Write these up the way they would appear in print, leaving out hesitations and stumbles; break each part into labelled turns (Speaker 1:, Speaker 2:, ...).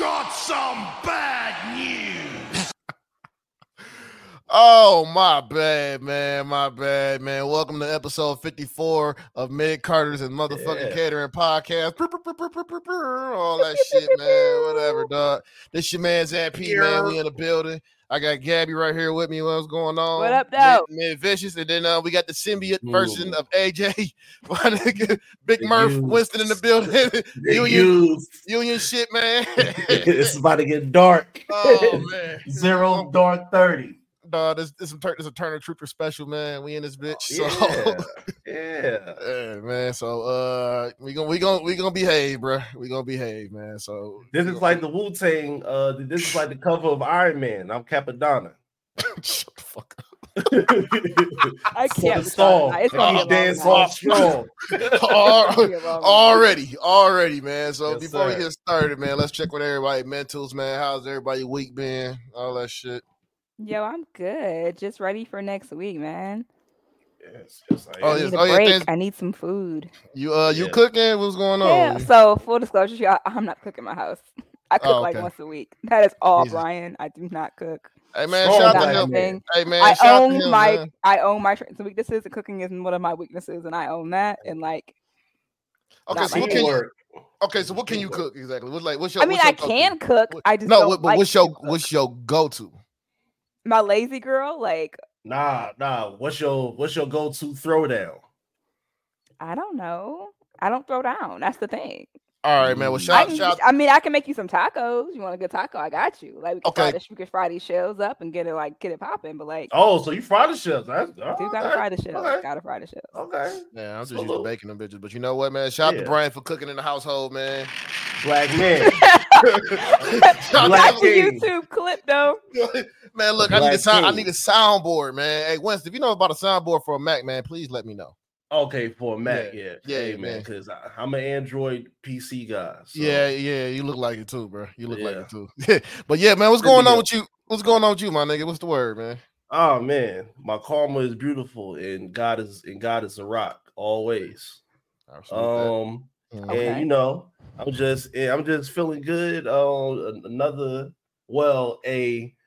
Speaker 1: got some bad news.
Speaker 2: Oh, my bad, man. My bad, man. Welcome to episode 54 of Mid Carter's and Motherfucking Catering Podcast. All that shit, man. Whatever, dog. This your man, Zan P, man. We in the building. I got Gabby right here with me. What's going on?
Speaker 3: What up, though?
Speaker 2: Mid Vicious. And then we got the symbiote version of AJ. Big Murph, Winston in the building. Union shit, man.
Speaker 4: It's about to get dark.
Speaker 2: Oh, man.
Speaker 4: 0 dark 30.
Speaker 2: This is a Turner Trooper special, man. We in this bitch. So
Speaker 4: Yeah,
Speaker 2: man. So we gonna behave, bro. We gonna behave, man. So
Speaker 4: this is like the Wu-Tang. This is like the cover of Iron Man. I'm Capadonna.
Speaker 2: Shut the fuck up.
Speaker 3: I can't.
Speaker 4: It's gonna be dance off strong.
Speaker 2: Already, man. So
Speaker 4: Yes,
Speaker 2: before we
Speaker 4: sir.
Speaker 2: get started, man, let's check with everybody mentals, man. How's everybody week been? All that shit.
Speaker 3: Yo, I'm good. Just ready for next week, man.
Speaker 4: Yes, I
Speaker 2: Oh,
Speaker 3: I
Speaker 4: am.
Speaker 2: yes.
Speaker 3: need a break.
Speaker 2: Thanks.
Speaker 3: I need some food.
Speaker 2: You
Speaker 4: Yeah.
Speaker 2: cooking? What's going on?
Speaker 3: Yeah. So full disclosure, y'all, I'm not cooking my house. I cook like
Speaker 2: okay.
Speaker 3: once a week. That is all,
Speaker 2: Jesus.
Speaker 3: Brian. I do not cook.
Speaker 2: Hey, man,
Speaker 4: Strong
Speaker 2: shout out
Speaker 3: Not
Speaker 2: to
Speaker 4: black
Speaker 2: him.
Speaker 4: man.
Speaker 3: anything.
Speaker 2: Hey, man,
Speaker 3: I
Speaker 2: shout out to
Speaker 3: own
Speaker 2: him,
Speaker 3: my
Speaker 2: man.
Speaker 3: strengths and weaknesses, and cooking is one of my weaknesses, and I own that. And like,
Speaker 2: Okay,
Speaker 3: not
Speaker 2: so
Speaker 3: my
Speaker 2: what can you?
Speaker 4: Teamwork.
Speaker 2: Okay, so what can you cook exactly? What's your?
Speaker 3: I mean,
Speaker 2: what's
Speaker 3: I
Speaker 2: your go-to?
Speaker 3: can cook. I just
Speaker 2: No,
Speaker 3: don't
Speaker 2: but
Speaker 3: like
Speaker 2: what's
Speaker 3: to
Speaker 2: your
Speaker 3: cook.
Speaker 2: what's your go-to?
Speaker 3: My lazy girl? Like,
Speaker 4: Nah. What's your go-to throwdown?
Speaker 3: I don't know. I don't throw down. That's the thing.
Speaker 2: All right, man. Well,
Speaker 3: I
Speaker 2: shout.
Speaker 3: mean, I can make you some tacos. You want a good taco? I got you. Like,
Speaker 2: Okay.
Speaker 3: we can fry these shells up and get it popping. But like,
Speaker 4: Oh, so you fry the shells?
Speaker 3: I do gotta fry the shells.
Speaker 4: Okay.
Speaker 3: Gotta fry the shells.
Speaker 4: Okay.
Speaker 2: Yeah, I'm just
Speaker 4: So
Speaker 2: used to
Speaker 4: look.
Speaker 2: baking them bitches. But you know what, man? Shout out
Speaker 4: Yeah.
Speaker 2: to Brian for cooking in the household, man.
Speaker 4: Black man.
Speaker 2: Shout
Speaker 4: Black
Speaker 2: out
Speaker 3: That's a
Speaker 4: King.
Speaker 3: YouTube clip though.
Speaker 2: to- man, look,
Speaker 4: Black
Speaker 2: I need
Speaker 4: King.
Speaker 2: a soundboard, man. Hey, Winston, if you know about a soundboard for a Mac, man, please let me know.
Speaker 4: Okay, for a Mac,
Speaker 2: Yeah.
Speaker 4: yeah.
Speaker 2: Yeah,
Speaker 4: Hey,
Speaker 2: man.
Speaker 4: man, because I'm an Android PC guy. So.
Speaker 2: Yeah, you look like it too, bro. You look like
Speaker 4: Yeah.
Speaker 2: it too. But yeah, man, what's
Speaker 4: Good
Speaker 2: going on
Speaker 4: deal.
Speaker 2: with you? What's going on with you, my nigga? What's the word, man?
Speaker 4: Oh man, my karma is beautiful, and God is a rock always.
Speaker 2: I respect that.
Speaker 4: And
Speaker 3: Okay.
Speaker 4: you know, I'm just feeling good on a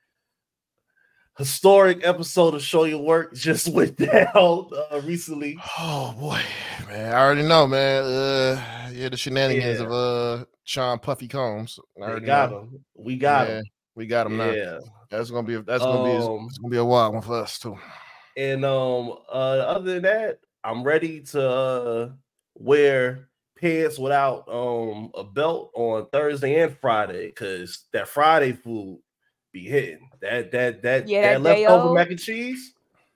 Speaker 4: historic episode of Show Your Work just went down recently.
Speaker 2: Oh boy, man, I already know, man. The shenanigans
Speaker 4: Yeah.
Speaker 2: of Sean Puffy Combs. I
Speaker 4: We
Speaker 2: already
Speaker 4: got
Speaker 2: know.
Speaker 4: him. We got
Speaker 2: Yeah,
Speaker 4: him.
Speaker 2: we got him now.
Speaker 4: Yeah.
Speaker 2: It's gonna be a wild one for us too.
Speaker 4: And other than that, I'm ready to wear pants without a belt on Thursday and Friday because that Friday food be hitting. That
Speaker 3: that
Speaker 4: leftover
Speaker 3: J.O.
Speaker 4: mac and cheese.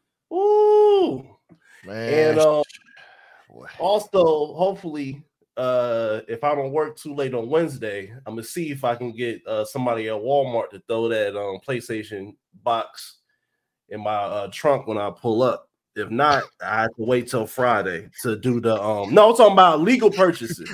Speaker 4: Ooh.
Speaker 2: Man,
Speaker 4: And
Speaker 2: boy.
Speaker 4: also hopefully if I don't work too late on Wednesday, I'm gonna see if I can get somebody at Walmart to throw that PlayStation box in my trunk when I pull up. If not, I have to wait till Friday to do the no, I'm talking about legal purchases.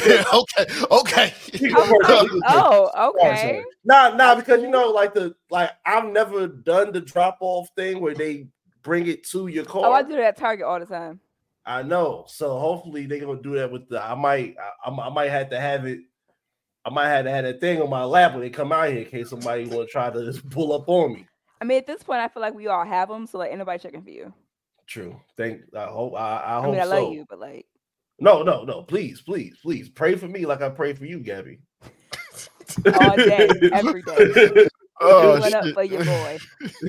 Speaker 2: okay.
Speaker 4: Legal purchases.
Speaker 3: Oh, okay.
Speaker 4: Nah, because you know, I've never done the drop off thing where they bring it to your car.
Speaker 3: Oh, I do that at Target all the time.
Speaker 4: I know. So hopefully they're gonna do that with I might have to have it. I might have to have that thing on my lap when they come out here in case somebody want to try to pull up on me.
Speaker 3: I mean, at this point, I feel like we all have them, so like, ain't nobody checking for you.
Speaker 4: True. I hope
Speaker 3: I
Speaker 4: so.
Speaker 3: mean, I love you, but like,
Speaker 4: No. Please. Pray for me like I pray for you, Gabby.
Speaker 3: all day, every day.
Speaker 2: Oh,
Speaker 3: Went up
Speaker 2: shit.
Speaker 3: for your boy.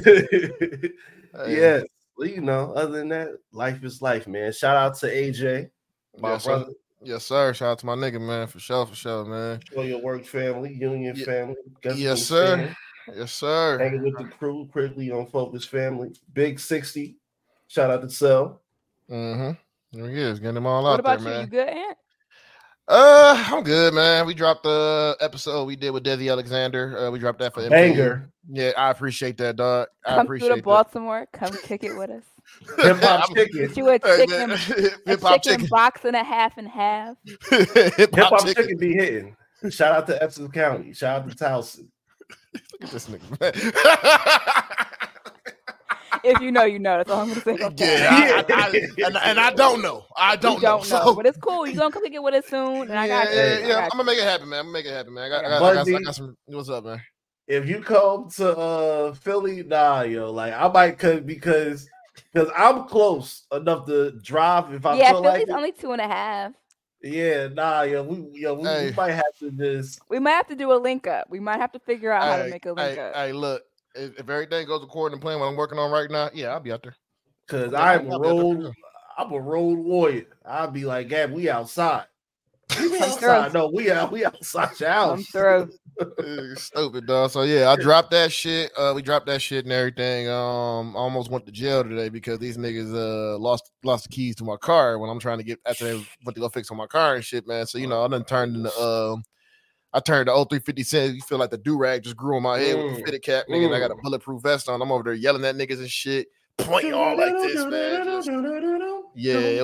Speaker 2: Hey.
Speaker 4: Yes. Well, you know, other than that, life is life, man. Shout out to AJ, my
Speaker 2: Yes, sir.
Speaker 4: brother.
Speaker 2: Yes, sir. Shout out to my nigga, man, for sure, man.
Speaker 4: Show Your Work family, Union
Speaker 2: Ye-
Speaker 4: family. Guess
Speaker 2: Yes,
Speaker 4: Who's
Speaker 2: sir.
Speaker 4: family.
Speaker 2: Yes, sir.
Speaker 4: Hanging with the crew, critically on Focus family. Big 60. Shout out to Cell.
Speaker 2: Mm-hmm. There he is, getting them all
Speaker 3: What
Speaker 2: out
Speaker 3: about
Speaker 2: there,
Speaker 3: you?
Speaker 2: man.
Speaker 3: You good, Aunt?
Speaker 2: I'm good, man. We dropped the episode we did with Desi Alexander. We dropped that for MPU.
Speaker 4: Banger.
Speaker 2: Yeah, I appreciate that, dog. I
Speaker 3: Come
Speaker 2: appreciate
Speaker 3: through to
Speaker 2: that.
Speaker 3: Baltimore. Come kick it with us.
Speaker 4: Hip hop chicken.
Speaker 3: Get you a
Speaker 2: Hey,
Speaker 3: chicken,
Speaker 2: man.
Speaker 3: a
Speaker 2: Hip hop
Speaker 3: chicken
Speaker 2: chicken.
Speaker 3: box and a half and half.
Speaker 2: Hip
Speaker 4: Hip
Speaker 2: hop
Speaker 4: hop
Speaker 2: chicken.
Speaker 4: chicken be hitting. Shout out to Epsom County. Shout out to Towson.
Speaker 2: Look at this nigga, man.
Speaker 3: If you know, you know. That's all I'm gonna say about that.
Speaker 2: And I don't know. I don't
Speaker 3: You don't know,
Speaker 2: So,
Speaker 3: but it's cool. You're gonna come get with it soon, and I got you.
Speaker 2: Yeah. I'm gonna make it happen, man. I got some. What's up, man?
Speaker 4: If you come to Philly, nah, yo, like I might could because I'm close enough to drive if I feel like
Speaker 3: Philly's only 2.5.
Speaker 4: Yeah, nah, yo, we might have to just.
Speaker 3: We might have to do a link up. We might have to figure out how to make a link up.
Speaker 2: Hey, look, if everything goes according to plan, what I'm working on right now, yeah, I'll be out there.
Speaker 4: Cause I'm a road warrior. I'll be like, Gab, we outside. We outside. No, we outside your house.
Speaker 3: I'm through.
Speaker 2: Stupid, dog. So yeah, I dropped that shit. We dropped that shit and everything. Almost went to jail today because these niggas lost the keys to my car when I'm trying to get after they went to go fix on my car and shit, man. So you know, I done turned into I turned the 0350 cents. You feel like the do-rag just grew on my head with the fitted cap, nigga. And I got a bulletproof vest on. I'm over there yelling at niggas and shit, pointing all like this, man. It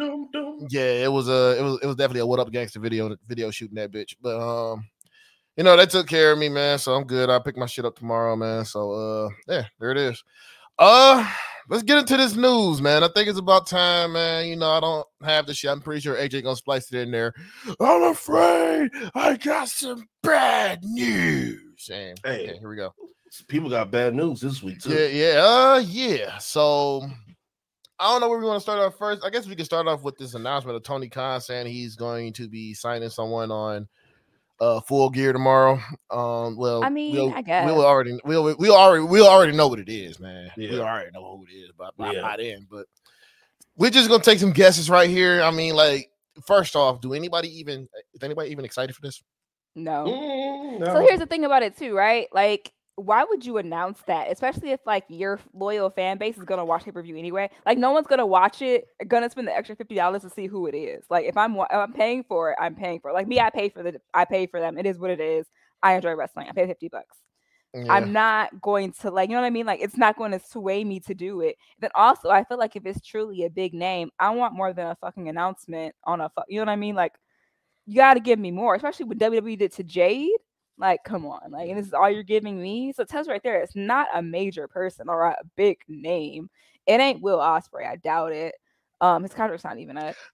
Speaker 2: was definitely a what up gangster video shooting that bitch. But you know, they took care of me, man. So I'm good. I'll pick my shit up tomorrow, man. So yeah, there it is. Let's get into this news, man. I think it's about time, man. You know, I don't have the shit. I'm pretty sure AJ gonna splice it in there. I'm afraid I got some bad news. And hey, here we go.
Speaker 4: People got bad news this week too.
Speaker 2: Yeah. So I don't know where we want to start off first. I guess we can start off with this announcement of Tony Khan saying he's going to be signing someone on Full Gear tomorrow. Well,
Speaker 3: I mean, I guess
Speaker 2: we already know what it is, man. Yeah. We already know who it is by then. But we're just gonna take some guesses right here. I mean, like, first off, is anybody even excited for this?
Speaker 3: No.
Speaker 4: No.
Speaker 3: So here's the thing about it too, right? Like, why would you announce that? Especially if like your loyal fan base is gonna watch pay-per-view anyway. Like, no one's gonna watch it, gonna spend the extra $50 to see who it is. Like, if I'm paying for it, I'm paying for it. Like me, I pay for them. It is what it is. I enjoy wrestling. I pay $50. Yeah. I'm not going to, like, you know what I mean? Like, it's not going to sway me to do it. Then also, I feel like if it's truly a big name, I want more than a fucking announcement on you know what I mean? Like, you got to give me more, especially what WWE did to Jade. Like, come on. Like, and this is all you're giving me? So it tells you right there, it's not a major person or a big name. It ain't Will Ospreay. I doubt it. His contract's not even up.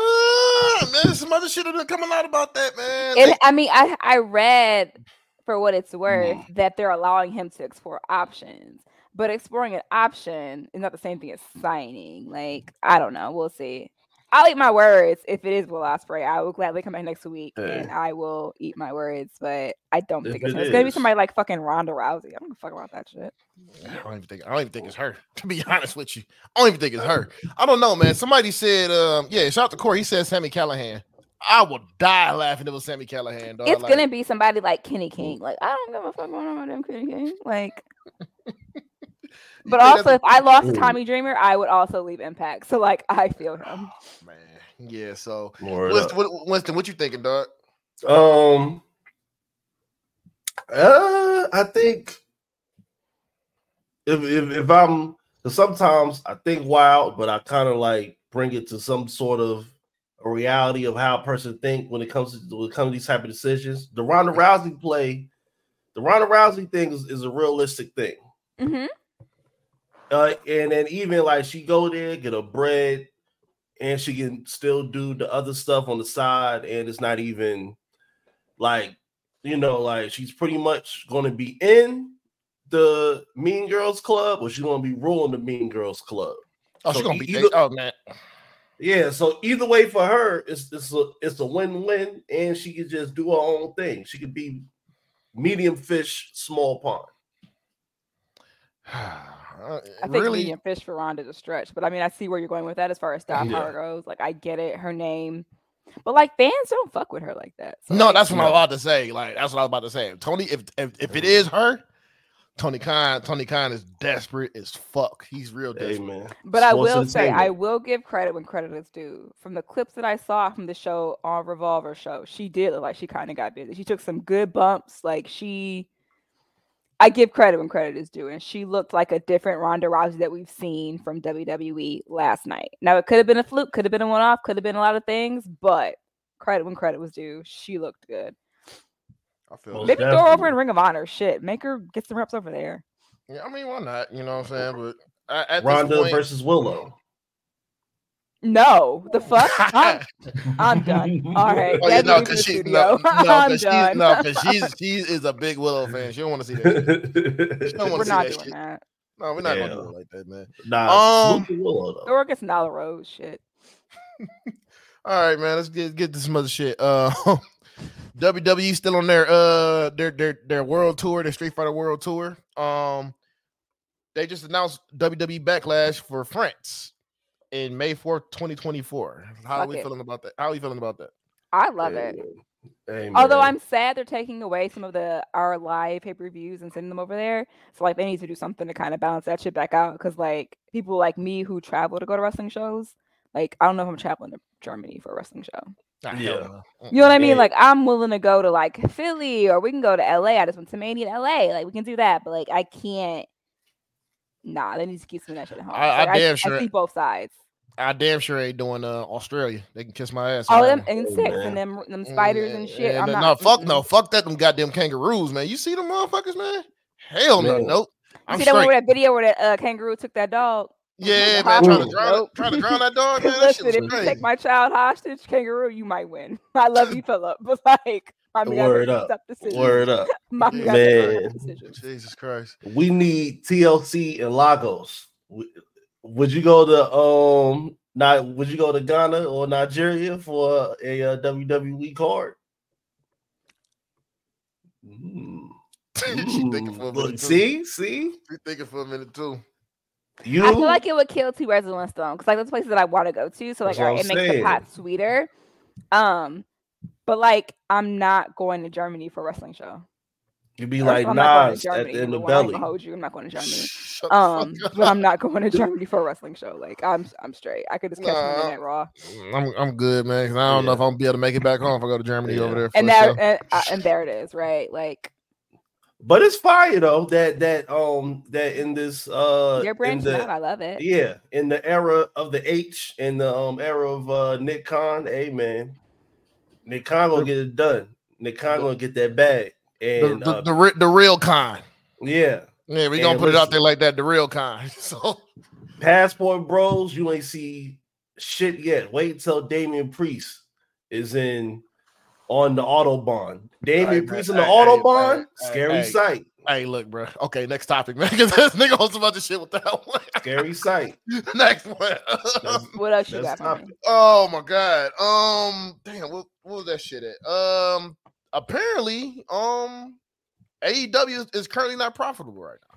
Speaker 2: Man, some other shit have coming out about that, man.
Speaker 3: And, I mean, I read, for what it's worth, that they're allowing him to explore options. But exploring an option is not the same thing as signing. Like, I don't know. We'll see. I'll eat my words if it is Will Ospreay. I will gladly come back next week and I will eat my words. But I don't think it's gonna be somebody like fucking Ronda Rousey. I don't give a fuck about that shit.
Speaker 2: I don't even think it's her. To be honest with you, I don't even think it's her. I don't know, man. Somebody said, shout out to Corey. He said Sami Callihan. I would die laughing if it was Sami Callihan, dog.
Speaker 3: It's gonna be somebody like Kenny King. Like, I don't give a fuck going on with them Kenny King. Like. But also, if I lost to Tommy Dreamer, I would also leave Impact. So, like, I feel him.
Speaker 2: Man, yeah. So, Winston, what you thinking, dog?
Speaker 4: I think if I'm, sometimes I think wild, but I kind of like bring it to some sort of a reality of how a person think when it comes to these type of decisions. The Ronda Rousey thing is a realistic thing.
Speaker 3: Mm-hmm.
Speaker 4: And then even like she go there, get her bread, and she can still do the other stuff on the side, and it's not even like, you know, like she's pretty much going to be in the Mean Girls Club, or she's going to be ruling the Mean Girls Club.
Speaker 2: Oh, she's going to be man.
Speaker 4: Yeah, so either way for her, it's a win-win, and she can just do her own thing. She could be medium fish, small pond.
Speaker 3: I think medium fish for Ronda is a stretch, but I mean, I see where you're going with that as far as star power goes. Like, I get it, her name, but like fans don't fuck with her like that. So,
Speaker 2: no, that's what I was about to say. Like, that's what I was about to say. Tony, if it is her, Tony Khan is desperate as fuck. He's real desperate,
Speaker 4: man.
Speaker 3: But I will say, I will give credit when credit is due. From the clips that I saw from the show on Revolver show, she did look like she kind of got busy. She took some good bumps. Like, I give credit when credit is due, and she looked like a different Ronda Rousey that we've seen from WWE last night. Now, it could have been a fluke, could have been a one-off, could have been a lot of things, but credit when credit was due. She looked good.
Speaker 2: I feel
Speaker 3: maybe throw her over in Ring of Honor. Shit, make her get some reps over there.
Speaker 2: Yeah, I mean, why not? You know what I'm saying? But at
Speaker 4: Ronda
Speaker 2: this point,
Speaker 4: versus Willow.
Speaker 3: No, the fuck. I'm done. All right,
Speaker 2: Oh, yeah,
Speaker 3: Gabby,
Speaker 2: no,
Speaker 3: leave the
Speaker 2: because she
Speaker 3: studio.
Speaker 2: no,
Speaker 3: I'm
Speaker 2: because
Speaker 3: done.
Speaker 2: she is a big Willow fan. She don't want to see that shit. She don't want
Speaker 3: We're
Speaker 2: to see
Speaker 3: not
Speaker 2: that
Speaker 3: doing
Speaker 2: shit.
Speaker 3: that.
Speaker 2: No, we're not gonna do it like that, man.
Speaker 4: Nah, salute to Willow though.
Speaker 3: Or against Nyla Rose, shit.
Speaker 2: All right, man. Let's get to some other shit. WWE still on their world tour, their Street Fighter World Tour. They just announced WWE Backlash for France in May 4th, 2024. How are we feeling about that? How are you feeling about that?
Speaker 3: I love it.
Speaker 4: Hey,
Speaker 3: although I'm sad they're taking away some of our live pay-per-views and sending them over there. So like they need to do something to kind of balance that shit back out. Because like people like me who travel to go to wrestling shows, like I don't know if I'm traveling to Germany for a wrestling show.
Speaker 4: Yeah.
Speaker 3: You know what I mean? Like I'm willing to go to like Philly or we can go to LA. I just went to Mania in LA. Like we can do that. But like I can't. Nah, they need to keep some of that shit at home. I see both sides.
Speaker 2: I damn sure ain't doing Australia. They can kiss my ass.
Speaker 3: All them insects and them spiders and shit. I'm not.
Speaker 2: Fuck that. Them goddamn kangaroos, man. You see them motherfuckers, man? Hell no, nope.
Speaker 3: You see that one with that video where that kangaroo took that dog?
Speaker 2: Yeah, man, trying to drown that dog, man.
Speaker 3: Listen, if you take my child hostage, kangaroo, you might win. I love you, Philip, but like,
Speaker 4: word up. Word up, man.
Speaker 2: Jesus Christ.
Speaker 4: We need TLC and Lagos. Would you go to would you go to Ghana or Nigeria for a WWE card?
Speaker 2: She thinking for a minute too.
Speaker 4: See?
Speaker 2: She thinking for a minute too.
Speaker 3: I feel like it would kill two birds with one stone because like those places that I want to go to. So like it makes the pot sweeter. But like I'm not going to Germany for a wrestling show.
Speaker 4: You'd be like Nas in the belly.
Speaker 3: I'm not going to Germany. But I'm not going to Germany for a wrestling show. Like I'm straight. I could just catch them in that Raw.
Speaker 2: I'm good, man. Because I don't know if I'm gonna be able to make it back home if I go to Germany over there.
Speaker 3: And there it is, right? Like.
Speaker 4: But it's fire though that in this
Speaker 3: you're branching out. I love it.
Speaker 4: Yeah, in the era of the H, in the era of Nick Khan, hey man, Nick Khan gonna get it done. Nick Khan gonna get that bag. And
Speaker 2: the real Khan.
Speaker 4: Yeah,
Speaker 2: we gonna put it out there like that. The real Khan. So
Speaker 4: Passport Bros, you ain't see shit yet. Wait till Damian Priest is on the Autobahn. Damian Priest in the Autobahn, scary sight.
Speaker 2: Hey, look, bro. Okay, next topic, man. Because this nigga holds a bunch of shit with that one.
Speaker 4: Scary sight.
Speaker 2: Next one.
Speaker 3: What else you got for me?
Speaker 2: Oh my god. Damn. What was that shit at? Apparently, AEW is currently not profitable right now.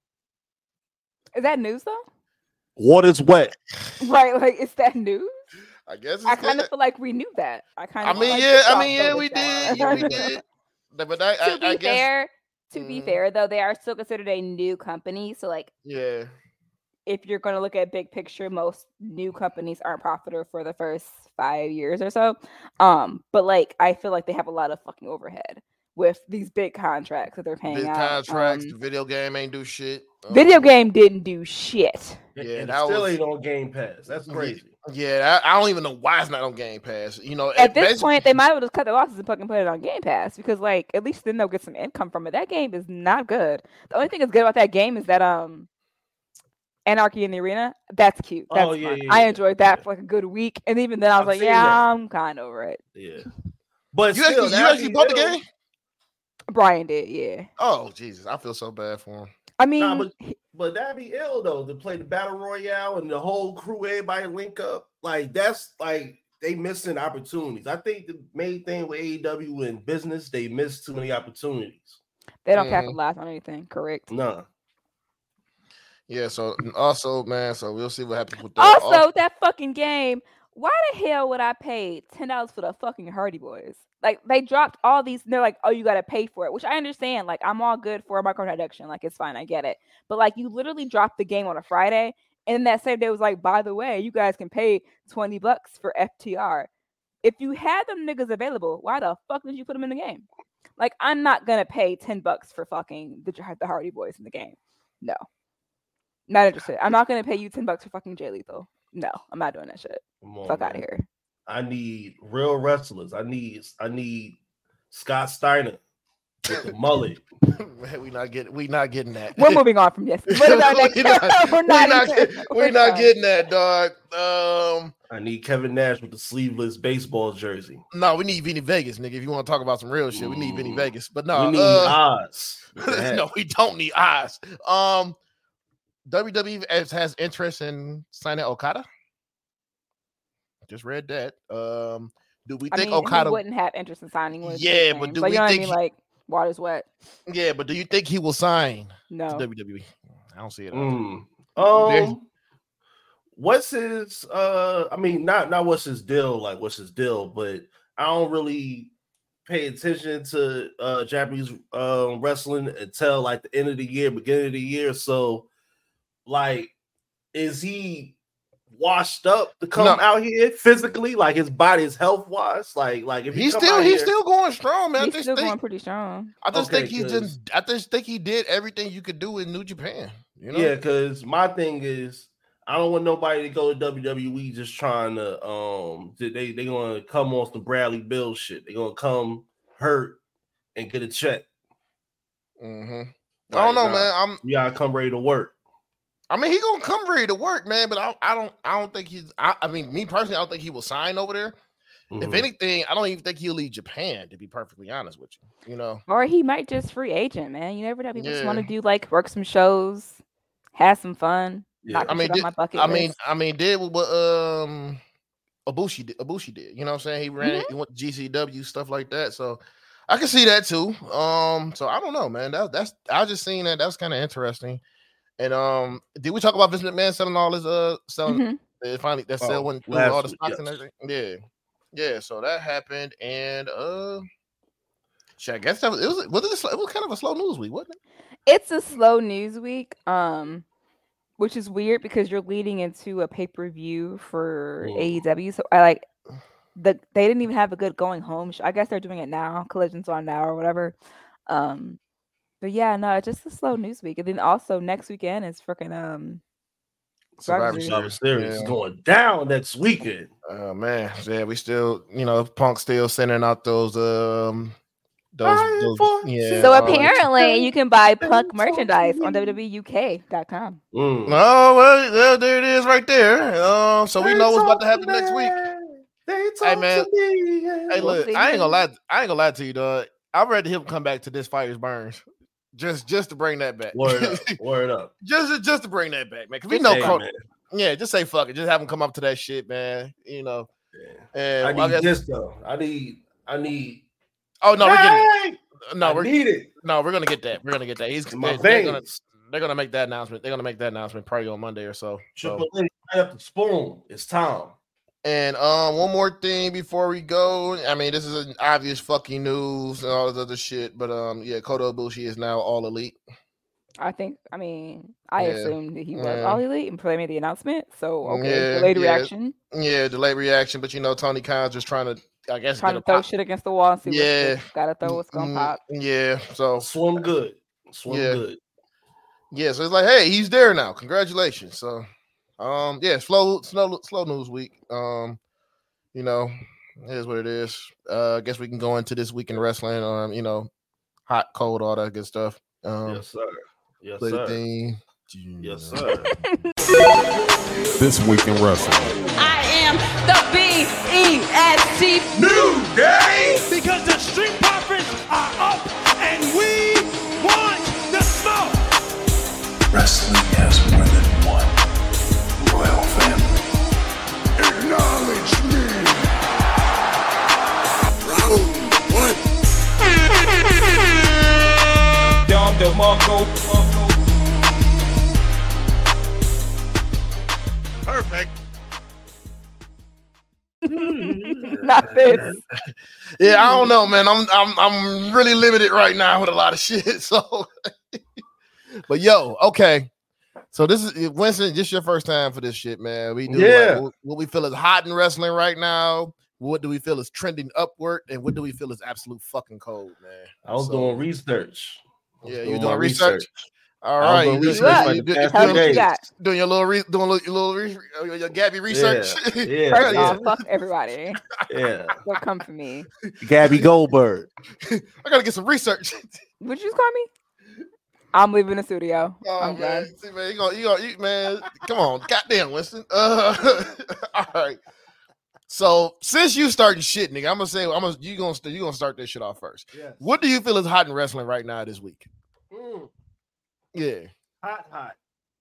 Speaker 3: Is that news though?
Speaker 4: What is wet?
Speaker 3: Right, like is that news?
Speaker 2: I guess
Speaker 3: I kind of feel like we knew that.
Speaker 2: We did. Yeah, we did. But
Speaker 3: to be fair, though, they are still considered a new company. So, like, if you're going to look at big picture, most new companies aren't profitable for the first 5 years or so. But like, I feel like they have a lot of fucking overhead with these big contracts that they're paying
Speaker 2: big
Speaker 3: out.
Speaker 2: Contracts. The video game ain't do shit.
Speaker 3: Video game didn't do shit.
Speaker 4: Yeah, that still ain't on Game Pass. That's crazy.
Speaker 2: Yeah, I don't even know why it's not on Game Pass. You know,
Speaker 3: at this point, they might have just cut their losses and fucking put it on Game Pass because, like, at least then they'll get some income from it. That game is not good. The only thing that's good about that game is that Anarchy in the Arena. That's cute. That's fun. Yeah, I enjoyed that for like a good week, and even then I was like, I'm kind of over it.
Speaker 4: Yeah, but
Speaker 2: you actually bought the game?
Speaker 3: Brian did, yeah.
Speaker 2: Oh Jesus, I feel so bad for him.
Speaker 3: I mean,
Speaker 4: but that'd be ill though to play the battle royale and the whole crew, everybody link up. Like that's like they missing opportunities. I think the main thing with AEW in business, they miss too many opportunities.
Speaker 3: They don't capitalize on anything, correct?
Speaker 4: No.
Speaker 2: Yeah. So also, man. So we'll see what happens with that.
Speaker 3: Also, that fucking game. Why the hell would I pay $10 for the fucking Hardy Boys? Like they dropped all these, and they're like, "Oh, you got to pay for it," which I understand. Like I'm all good for a microtransaction, like it's fine, I get it. But like you literally dropped the game on a Friday, and then that same day was like, "By the way, you guys can pay $20 for FTR." If you had them niggas available, why the fuck did you put them in the game? Like I'm not gonna pay $10 for fucking the Hardy Boys in the game. No, not interested. I'm not gonna pay you $10 for fucking Jay Lethal. No, I'm not doing that shit. Fuck out of here.
Speaker 4: I need real wrestlers. I need Scott Steiner. with the mullet.
Speaker 2: Man, we not getting that.
Speaker 3: We're moving on from this. What is our next?
Speaker 2: We're not getting that, dog.
Speaker 4: I need Kevin Nash with the sleeveless baseball jersey.
Speaker 2: No, we need Vinny Vegas, nigga. If you want to talk about some real shit, we need Vinny Vegas. But no,
Speaker 4: we need Oz.
Speaker 2: No, we don't need Oz. WWE has interest in signing Okada. Just read that. Do we think Okada
Speaker 3: wouldn't have interest in signing one?
Speaker 2: Yeah, but do we think
Speaker 3: like water's wet?
Speaker 2: Yeah, but do you think he will sign
Speaker 3: no
Speaker 2: to WWE? I don't see it.
Speaker 4: What's his I mean not what's his deal, like what's his deal, but I don't really pay attention to Japanese wrestling until like the end of the year, beginning of the year. So like, is he washed up to come out here physically, like his body is health wise? Like if
Speaker 2: he's still going strong, man.
Speaker 3: He's still going pretty strong.
Speaker 2: I just think he did everything you could do in New Japan. You know?
Speaker 4: Yeah, because my thing is I don't want nobody to go to WWE just trying to they gonna come on some Bradley Bill shit. They're gonna come hurt and get a check.
Speaker 2: Mm-hmm. I don't know, man.
Speaker 4: You gotta come ready to work.
Speaker 2: I mean, he gonna come ready to work, man. But I don't think he's. I mean, me personally, I don't think he will sign over there. Mm-hmm. If anything, I don't even think he'll leave Japan. To be perfectly honest with you, you know.
Speaker 3: Or he might just free agent, man. You never know. People just want to do like work some shows, have some fun.
Speaker 2: Yeah, I mean, did what Ibushi did. You know what I'm saying? He ran, he went to GCW, stuff like that. So I can see that too. So I don't know, man. That's I just seen that. That's kind of interesting. And did we talk about Vince McMahon selling all his selling? Finally, that sale went through all the stocks and everything. Yeah. So that happened, and I guess that it was kind of a slow news week, wasn't it?
Speaker 3: It's a slow news week. Which is weird because you're leading into a pay-per-view for AEW. So they didn't even have a good going home show. I guess they're doing it now. Collision's on now or whatever. But yeah, no, it's just a slow news week. And then also next weekend is freaking
Speaker 4: Survivor Series is going down next weekend.
Speaker 2: Oh man, yeah, we still, Punk still sending out those
Speaker 3: so apparently you can buy Punk merchandise on WWEUK.com.
Speaker 2: Oh, well, there it is right there. So we know what's about to happen next week. Hey man, hey look, I ain't gonna lie to you, dog. I'd rather him come back to This Fighters Burns. Just to bring that back.
Speaker 4: Word up.
Speaker 2: Just to bring that back, man. Cause we know yeah, just say fuck it. Just have him come up to that shit, man. Yeah. And
Speaker 4: I need this though. I need.
Speaker 2: Oh no, we're
Speaker 4: need it.
Speaker 2: No, we're gonna get that. We're gonna get that. They're gonna make that announcement. They're gonna make that announcement probably on Monday or so.
Speaker 4: Triple H up the spoon. It's time.
Speaker 2: And one more thing before we go. I mean, this is an obvious fucking news and all this other shit, but Kota Ibushi is now All Elite.
Speaker 3: I assumed that he was All Elite and they made the announcement. So delayed reaction.
Speaker 2: Yeah, delayed reaction. But Tony Khan's just trying to
Speaker 3: throw shit against the wall and see gotta throw what's gonna pop.
Speaker 2: Yeah. So
Speaker 4: swim good. Good.
Speaker 2: Yeah, so it's like, hey, he's there now. Congratulations. So slow news week. It is what it is. I guess we can go into this week in wrestling. Hot, cold, all that good stuff.
Speaker 4: Yes, sir.
Speaker 2: Yes, sir.
Speaker 4: Yes, sir.
Speaker 5: This week in wrestling.
Speaker 6: I am the BEST
Speaker 1: New Day, because the Street Profits are up and we want the smoke.
Speaker 7: Wrestling has more than one royal family.
Speaker 1: Acknowledge me.
Speaker 7: Round one.
Speaker 1: Dom DeMarco. Perfect.
Speaker 3: Not this.
Speaker 2: Yeah, I don't know, man. I'm really limited right now with a lot of shit. So, but okay. So this is Winston. This your first time for this shit, man. We do what we feel is hot in wrestling right now. What do we feel is trending upward, and what do we feel is absolute fucking cold, man?
Speaker 4: I was doing research.
Speaker 2: Yeah, you doing research? All
Speaker 4: I was
Speaker 2: right,
Speaker 4: gonna
Speaker 2: you
Speaker 4: research
Speaker 3: Look,
Speaker 4: like the past
Speaker 3: tell
Speaker 4: few
Speaker 3: me what you
Speaker 4: days.
Speaker 3: got.
Speaker 2: doing your Gabby research.
Speaker 4: Yeah,
Speaker 3: First
Speaker 4: yeah.
Speaker 3: off, fuck everybody.
Speaker 4: Yeah.
Speaker 3: Don't come for me.
Speaker 4: Gabby Goldberg.
Speaker 2: I gotta get some research.
Speaker 3: Would you just call me? I'm leaving the studio.
Speaker 2: Oh
Speaker 3: I'm
Speaker 2: man,
Speaker 3: done.
Speaker 2: see man, you man, come on, goddamn Winston. All right. So since you starting shit, nigga, you gonna start this shit off first.
Speaker 4: Yes.
Speaker 2: What do you feel is hot in wrestling right now this week? Yeah.
Speaker 4: Hot.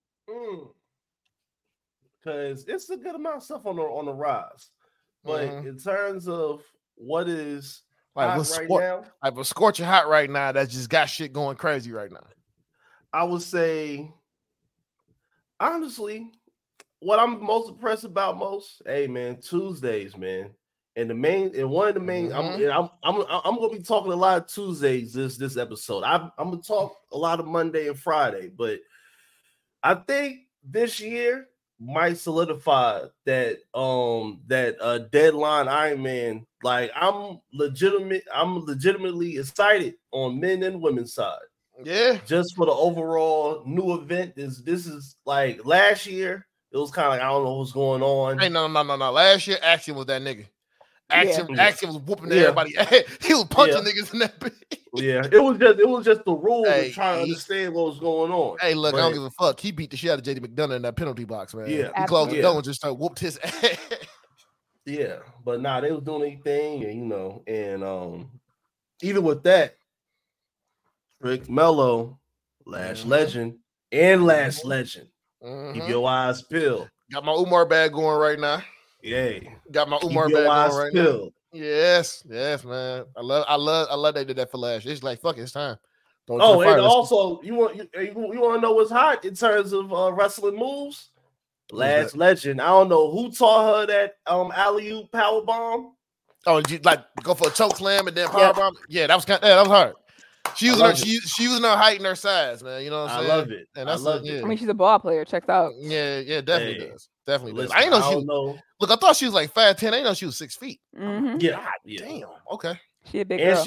Speaker 4: Because it's a good amount of stuff on the rise. But in terms of what is
Speaker 2: Like
Speaker 4: hot
Speaker 2: what's
Speaker 4: right now,
Speaker 2: like what's scorching hot right now that just got shit going crazy right now.
Speaker 4: I would say, honestly, what I'm most impressed about hey man, Tuesdays, man. And one of the main, I'm gonna be talking a lot of Tuesdays this episode. I'm gonna talk a lot of Monday and Friday, but I think this year might solidify that deadline Iron Man. Like I'm legitimately excited on men and women's side.
Speaker 2: Yeah.
Speaker 4: Just for the overall new event. This is like last year. It was kind of like I don't know what's going on.
Speaker 2: Hey, no. Last year, Action was that nigga. Action was whooping everybody. He was punching niggas in that bitch.
Speaker 4: Yeah, it was just the rules of trying to understand what was going on.
Speaker 2: Hey, look, I don't give a fuck. He beat the shit out of JD McDonough in that penalty box, man.
Speaker 4: Yeah,
Speaker 2: he closed the door and just started whooped his ass.
Speaker 4: Yeah, but nah, they was doing their thing, and even with that, Rick Mello, Last Legend, and Last Legend. Keep your eyes peeled.
Speaker 2: Got my Umar bag going right now.
Speaker 4: Yeah.
Speaker 2: Got my Umar bag going right now. Yes, man. I love they did that for last. It's like fuck, it's time.
Speaker 4: And also you want to know what's hot in terms of wrestling moves? Last Legend. I don't know who taught her that alley-oop power bomb.
Speaker 2: Oh, you like go for a choke slam and then power bomb? Yeah, that was hard. She using her height and her size, man. You know what I'm saying?
Speaker 4: I love it.
Speaker 2: And that's
Speaker 3: I mean, she's a ball player. Checks out.
Speaker 2: Yeah, definitely does. Definitely does.
Speaker 4: Listen,
Speaker 2: I ain't know she was. Look, I thought she was like 5'10". I didn't know she was 6 feet.
Speaker 3: Mm-hmm.
Speaker 4: Yeah.
Speaker 2: Damn. Okay.
Speaker 3: She a big girl.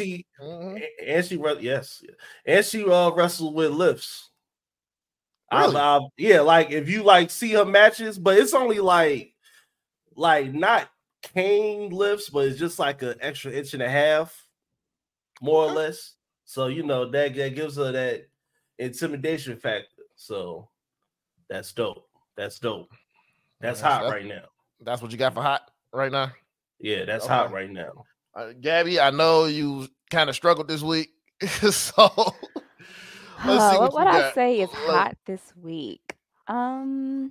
Speaker 4: And she wrestled with lifts.
Speaker 2: Really?
Speaker 4: Like if you like see her matches, but it's only like not cane lifts, but it's just like an extra inch and a half, more or less. So that gives her that intimidation factor. So that's dope. That's hot right now.
Speaker 2: That's what you got for hot right now?
Speaker 4: Yeah, that's hot right now.
Speaker 2: Gabby, I know you kind of struggled this week. So let's see
Speaker 3: what would I
Speaker 2: got.
Speaker 3: say is hot this week? I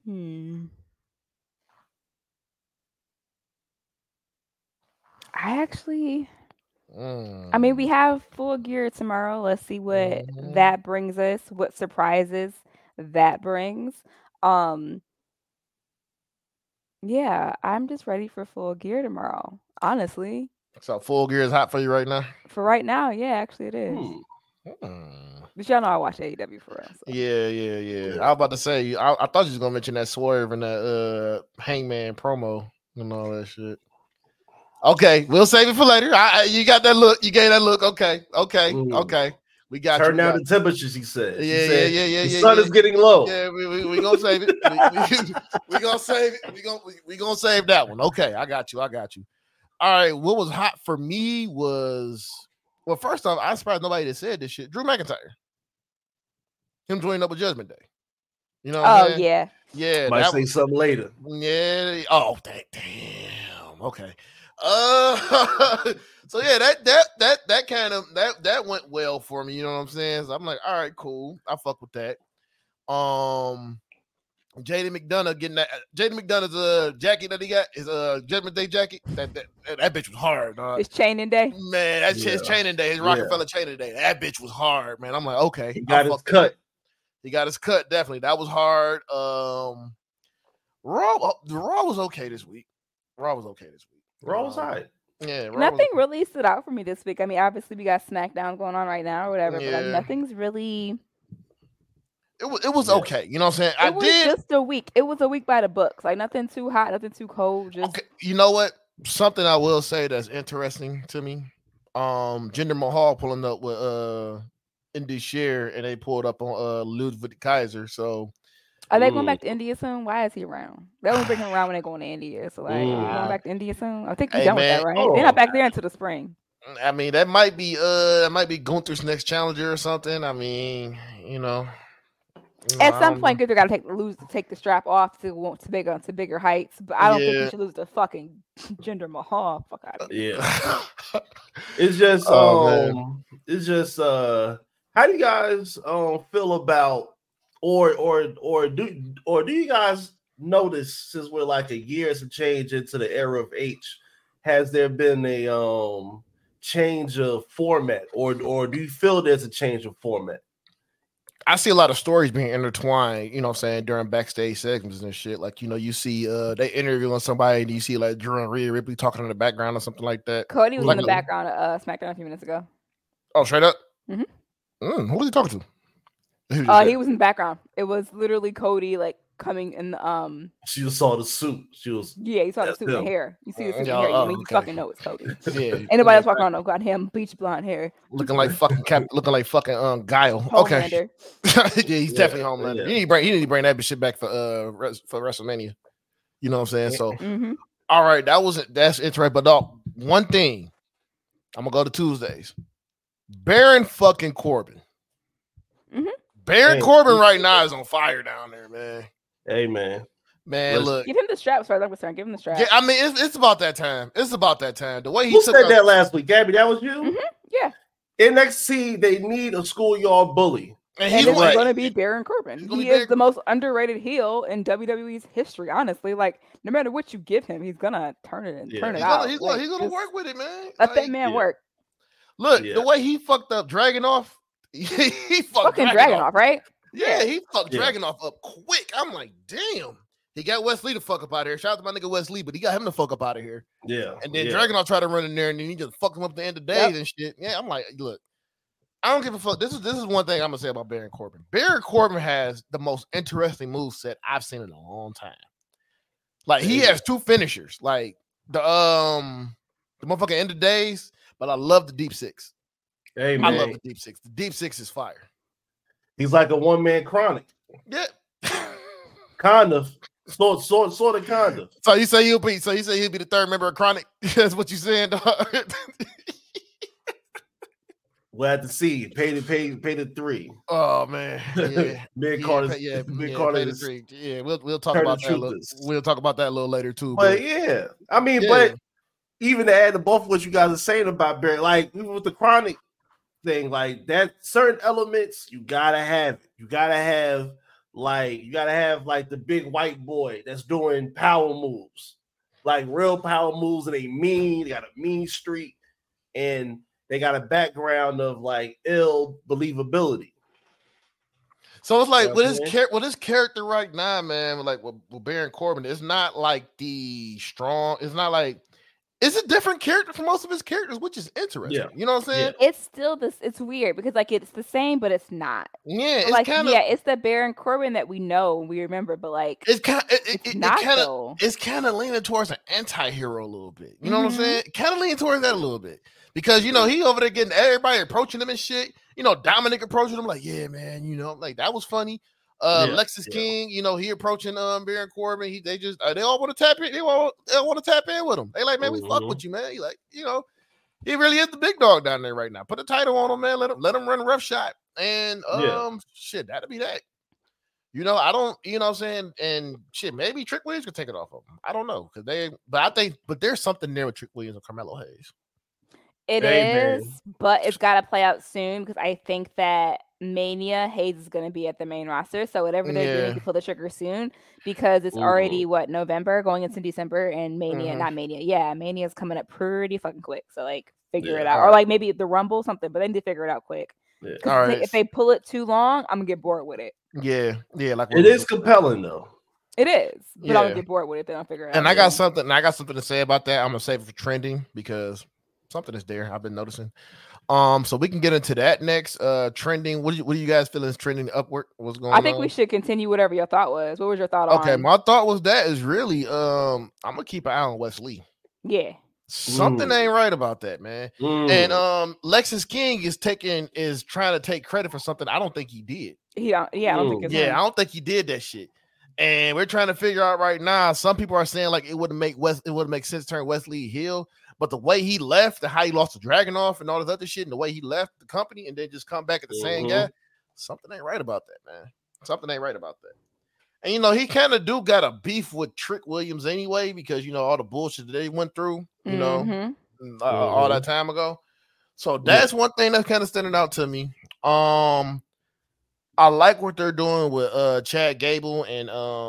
Speaker 3: actually I mean, we have Full Gear tomorrow. Let's see what that brings us, what surprises that brings. Yeah, I'm just ready for Full Gear tomorrow, honestly.
Speaker 2: So Full Gear is hot for you right now?
Speaker 3: For right now, yeah, actually it is. But y'all know I watch AEW for real. So.
Speaker 2: Yeah. I was about to say, I thought you was gonna mention that Swerve and that Hangman promo and all that shit. Okay, we'll save it for later. You got that look. You gave that look. Okay. We got
Speaker 4: Turn down the temperatures, he said.
Speaker 2: Yeah.
Speaker 4: The sun is getting low.
Speaker 2: Yeah, we gonna save it. we gonna save it. We gonna save that one. Okay, I got you. All right, what was hot for me was, well, first off, I'm surprised nobody that said this shit. Drew McIntyre. Him joining up with Judgment Day. You know what I'm saying? Yeah.
Speaker 4: Might say something later.
Speaker 2: Yeah. Oh, damn. Okay. So yeah, that kind of that went well for me, you know what I'm saying? So I'm like, all right, cool. I fuck with that. JD McDonough getting that JD McDonough's jacket that he got, his Judgment Day jacket. That bitch was hard, dog.
Speaker 3: It's chaining day.
Speaker 2: Man, that's his chaining day, his Rockefeller chaining day. That bitch was hard, man. I'm like, okay.
Speaker 4: He got his cut.
Speaker 2: He got his cut, definitely. That was hard. Raw was okay this week. Raw was hot. Yeah,
Speaker 3: nothing really stood out for me this week. I mean, obviously we got SmackDown going on right now or whatever, but like nothing's really.
Speaker 2: It was okay. You know what I'm saying?
Speaker 3: It was just a week. It was a week by the books. Like nothing too hot, nothing too cold. Just
Speaker 2: okay. You know what? Something I will say that's interesting to me. Jinder Mahal pulling up with this year, and they pulled up on Ludwig Kaiser. So
Speaker 3: Are they going back to India soon? Why is he around? They only bring him around when they're going to India. So, like, going back to India soon? I think we're done with that, right? They're not back there until the spring.
Speaker 2: I mean, that might be Gunther's next challenger or something. I mean,
Speaker 3: At some point, Gunther got to take the strap off to bigger heights. But I don't think he should lose to fucking Jinder Mahal. Fuck out of here.
Speaker 4: Yeah. It's just how do you guys feel about or do you guys notice, since we're like a year and change into the era of H, has there been a change of format, or do you feel there's a change of format?
Speaker 2: I see a lot of stories being intertwined, you know what I'm saying, during backstage segments and shit. Like, you see they interviewing somebody, and you see like Drew and Rhea Ripley talking in the background or something like that.
Speaker 3: Cody was in the background of SmackDown a few minutes ago.
Speaker 2: Oh, straight up?
Speaker 3: Mm-hmm.
Speaker 2: Who was he talking to?
Speaker 3: He was in the background. It was literally Cody, like, coming in the
Speaker 4: She just saw the suit.
Speaker 3: you saw the suit and hair. You see the suit and hair. You fucking know it's Cody.
Speaker 2: Yeah.
Speaker 3: Anybody else walking around? Got him bleach blonde hair,
Speaker 2: looking like fucking Guile.
Speaker 3: Homelander.
Speaker 2: Okay. Yeah, he's definitely Homelander.
Speaker 4: Yeah.
Speaker 2: You need to bring that shit back for WrestleMania. You know what I'm saying? So
Speaker 3: Mm-hmm.
Speaker 2: all right, that's interesting. But one thing, I'm gonna go to Tuesdays. Baron fucking Corbin.
Speaker 3: Mm-hmm.
Speaker 2: Baron Corbin right now is on fire down there, man.
Speaker 4: Hey, man.
Speaker 2: Look.
Speaker 3: Give him the strap, as far as I'm concerned. Give him the strap.
Speaker 2: Yeah, I mean, it's about that time. It's about that time. The way he
Speaker 4: Who said that last week? Gabby, that was you?
Speaker 3: Mm-hmm. Yeah.
Speaker 4: NXT, they need a schoolyard bully.
Speaker 3: And it's going to be Baron Corbin. He is the most underrated heel in WWE's history, honestly. Like, no matter what you give him, he's going to turn it out.
Speaker 2: He's going to work with it, man.
Speaker 3: Let that man work.
Speaker 2: Look, the way he fucked up Dragunov, he fucked
Speaker 3: Dragunov, right?
Speaker 2: Yeah, he fucked Dragunov up quick. I'm like, damn. He got Wesley to fuck up out of here. Shout out to my nigga Wesley, but he got him to fuck up out of here.
Speaker 4: Yeah.
Speaker 2: And then Dragunov tried to run in there, and then he just fucked him up at the end of the day and shit. Yeah, I'm like, look, I don't give a fuck. This is one thing I'm gonna say about Baron Corbin. Baron Corbin has the most interesting moveset I've seen in a long time. Like, he has two finishers, like the motherfucking End of Days, but I love the Deep Six.
Speaker 4: Hey, man.
Speaker 2: I love the Deep Six. The Deep Six is fire.
Speaker 4: He's like a one-man Chronic.
Speaker 2: Yeah.
Speaker 4: Kind of. Sort of, kind of.
Speaker 2: So you say he'll be the third member of Chronic? That's what you saying, dog?
Speaker 4: We'll have to see. Pay the 3.
Speaker 2: Oh man, yeah.
Speaker 4: Mid Carter.
Speaker 2: Pay the 3. Yeah, we'll talk about that. We'll talk about that a little later too.
Speaker 4: But yeah, I mean, but even to add to both of what you guys are saying about Barry, like with the Chronic thing, like that, certain elements you gotta have. You gotta have like the big white boy that's doing power moves, like real power moves, and they got a mean streak, and they got a background of like ill believability.
Speaker 2: So it's like with this character right now, man, like with Baron Corbin, it's not like the strong. It's not like it's a different character from most of his characters, which is interesting. Yeah. You know what I'm saying?
Speaker 3: It's still this. It's weird because like it's the same, but it's not.
Speaker 2: Yeah, it's
Speaker 3: like
Speaker 2: kind of
Speaker 3: it's the Baron Corbin that we know and we remember, but like
Speaker 2: it's kind of leaning towards an anti-hero a little bit. You know what I'm saying? Kind of leaning towards that a little bit. Because, he over there getting everybody approaching him and shit. Dominic approaching him like, yeah, man, like that was funny. Lexis King, he approaching Baron Corbin. They all want to tap in. They want to tap in with him. They like, man, we fuck with you, man. He like, he really is the big dog down there right now. Put a title on him, man. Let him run roughshod. And shit, that'll be that. I don't, what I'm saying? And shit, maybe Trick Williams could take it off of him. I don't know. But there's something there with Trick Williams and Carmelo Hayes.
Speaker 3: It is, but it's got to play out soon because I think that Mania Hayes is going to be at the main roster. So whatever they're doing to pull the trigger soon because it's already November going into December and Mania, not Mania. Yeah, Mania is coming up pretty fucking quick. So like figure it out, or like maybe the Rumble something, but they need to figure it out quick. Yeah. All right. If they pull it too long, I'm gonna get bored with it.
Speaker 2: Yeah, like
Speaker 4: it is compelling though.
Speaker 3: It is, but I'm gonna get bored with it. Then I'll figure it out.
Speaker 2: And I got something to say about that. I'm gonna save it for trending because something is there. I've been noticing. So we can get into that next. Trending. What do you guys feel is trending upward? What's going on?
Speaker 3: I think we should continue whatever your thought was. What was your thought on?
Speaker 2: Okay, my thought was that is really I'm gonna keep an eye on Wesley.
Speaker 3: Yeah.
Speaker 2: Something ain't right about that, man. And Lexus King is trying to take credit for something I don't think he did.
Speaker 3: I don't think it's him.
Speaker 2: I don't think he did that shit. And we're trying to figure out right now. Some people are saying like it wouldn't make sense to turn Wesley heel, but the way he left and how he lost the Dragunov and all this other shit, and the way he left the company and then just come back at the same guy, something ain't right about that, man. Something ain't right about that. And you know, he kind of got a beef with Trick Williams anyway, because you know all the bullshit that they went through, you know, all that time ago. So that's one thing that's kind of standing out to me. I like what they're doing with Chad Gable and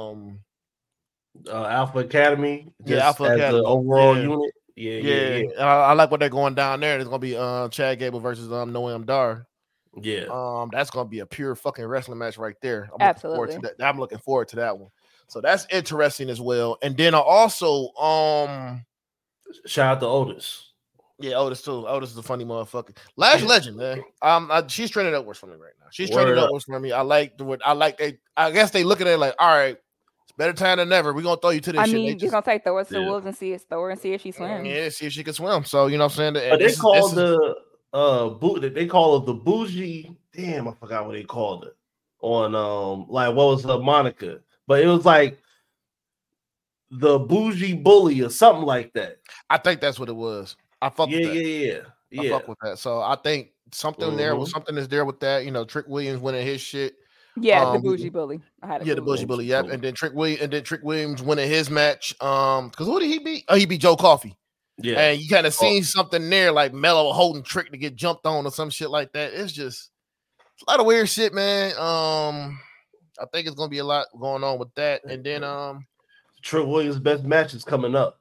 Speaker 4: Alpha Academy.
Speaker 2: Alpha Academy,
Speaker 4: the overall unit. Yeah.
Speaker 2: I like what they're going down there. There's gonna be Chad Gable versus Noam Dar.
Speaker 4: Yeah.
Speaker 2: That's gonna be a pure fucking wrestling match right there.
Speaker 3: Absolutely.
Speaker 2: I'm looking forward to that one. So that's interesting as well. And then I also
Speaker 4: shout out to Otis.
Speaker 2: Yeah, Otis too. Otis is a funny motherfucker. Lash Legend, man. She's trending upwards for me right now. She's trending upwards for me. I guess they look at it like, all right, it's better time than ever. We're gonna throw you to this shit.
Speaker 3: You're gonna say throw it to the wolves and see if she swims.
Speaker 2: Yeah, see if she can swim. So you know what I'm saying?
Speaker 4: But they call they call it the bougie. Damn, I forgot what they called it on like what was her moniker? But it was like the bougie bully or something like that.
Speaker 2: I think that's what it was. I fuck with that.
Speaker 4: Yeah.
Speaker 2: I fuck with that. So I think something there was something that's there with that. You know, Trick Williams winning his shit.
Speaker 3: Yeah, the bougie bully.
Speaker 2: The bougie bully. Yep. And then Trick Williams winning his match. Because who did he beat? Oh, he beat Joe Coffey.
Speaker 4: Yeah.
Speaker 2: And you kind of seen something there, like Mello holding Trick to get jumped on or some shit like that. It's just a lot of weird shit, man. I think it's gonna be a lot going on with that. And then
Speaker 4: Trick Williams' best match is coming up.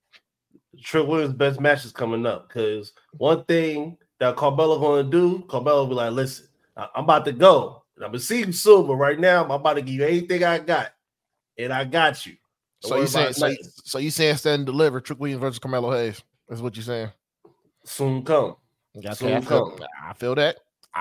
Speaker 4: Because one thing that Carmelo gonna do, Carmelo will be like, listen, I'm about to go. And I'm gonna see you soon, but right now I'm about to give you anything I got, and I got you.
Speaker 2: So you saying stand and deliver Trick Williams versus Carmelo Hayes? That's what you're saying.
Speaker 4: Soon come.
Speaker 2: I feel that.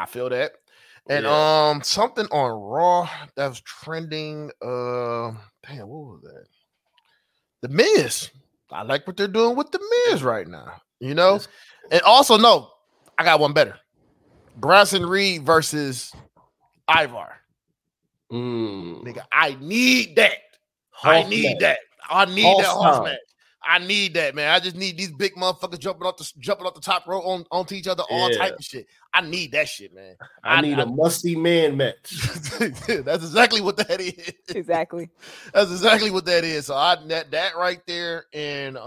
Speaker 2: And something on Raw that was trending. Damn, what was that? The Miz. I like what they're doing with the Miz right now. You know, and also I got one better. Bronson Reed versus Ivar. Nigga, I need that. I need that horse match. I need that, man. I just need these big motherfuckers jumping off the top rope onto each other, all type of shit. I need that shit, man.
Speaker 4: I need a musty man match.
Speaker 2: That's exactly what that is.
Speaker 3: Exactly.
Speaker 2: That's exactly what that is. So that right there, and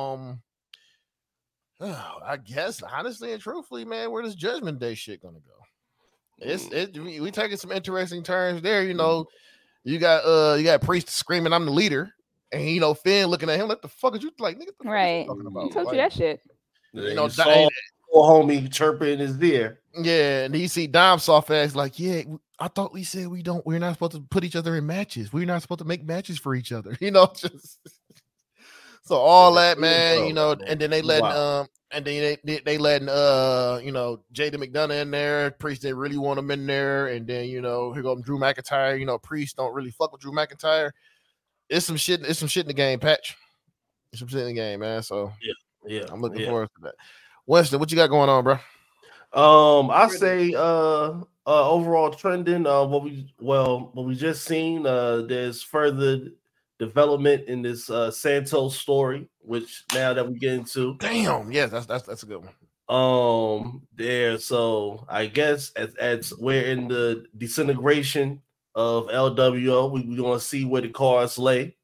Speaker 2: I guess honestly and truthfully, man, where does Judgment Day shit gonna go? We taking some interesting turns there. You know, you got Priest screaming, "I'm the leader." And you know, Finn looking at him like, the fuck is you like, nigga? The fuck are you talking about?
Speaker 3: He told you that shit.
Speaker 4: You know, homie chirping in his ear.
Speaker 2: Yeah, and you see Dom soft ass like, yeah, I thought we said we're not supposed to put each other in matches. We're not supposed to make matches for each other. You know, just so all that, man. You know, and then they letting they letting you know, Jada McDonough in there. Priest didn't really want him in there, and then you know, here goes Drew McIntyre. You know, Priest don't really fuck with Drew McIntyre. It's some shit in the game, Patch. It's some shit in the game, man. So
Speaker 4: yeah,
Speaker 2: I'm looking forward to that. Winston, what you got going on, bro?
Speaker 4: I say overall trending. What we just seen. There's further development in this Santos story, which now that we get into.
Speaker 2: Damn, yes, that's a good one.
Speaker 4: So I guess as we're in the disintegration of LWO, we want to see where the cards lay.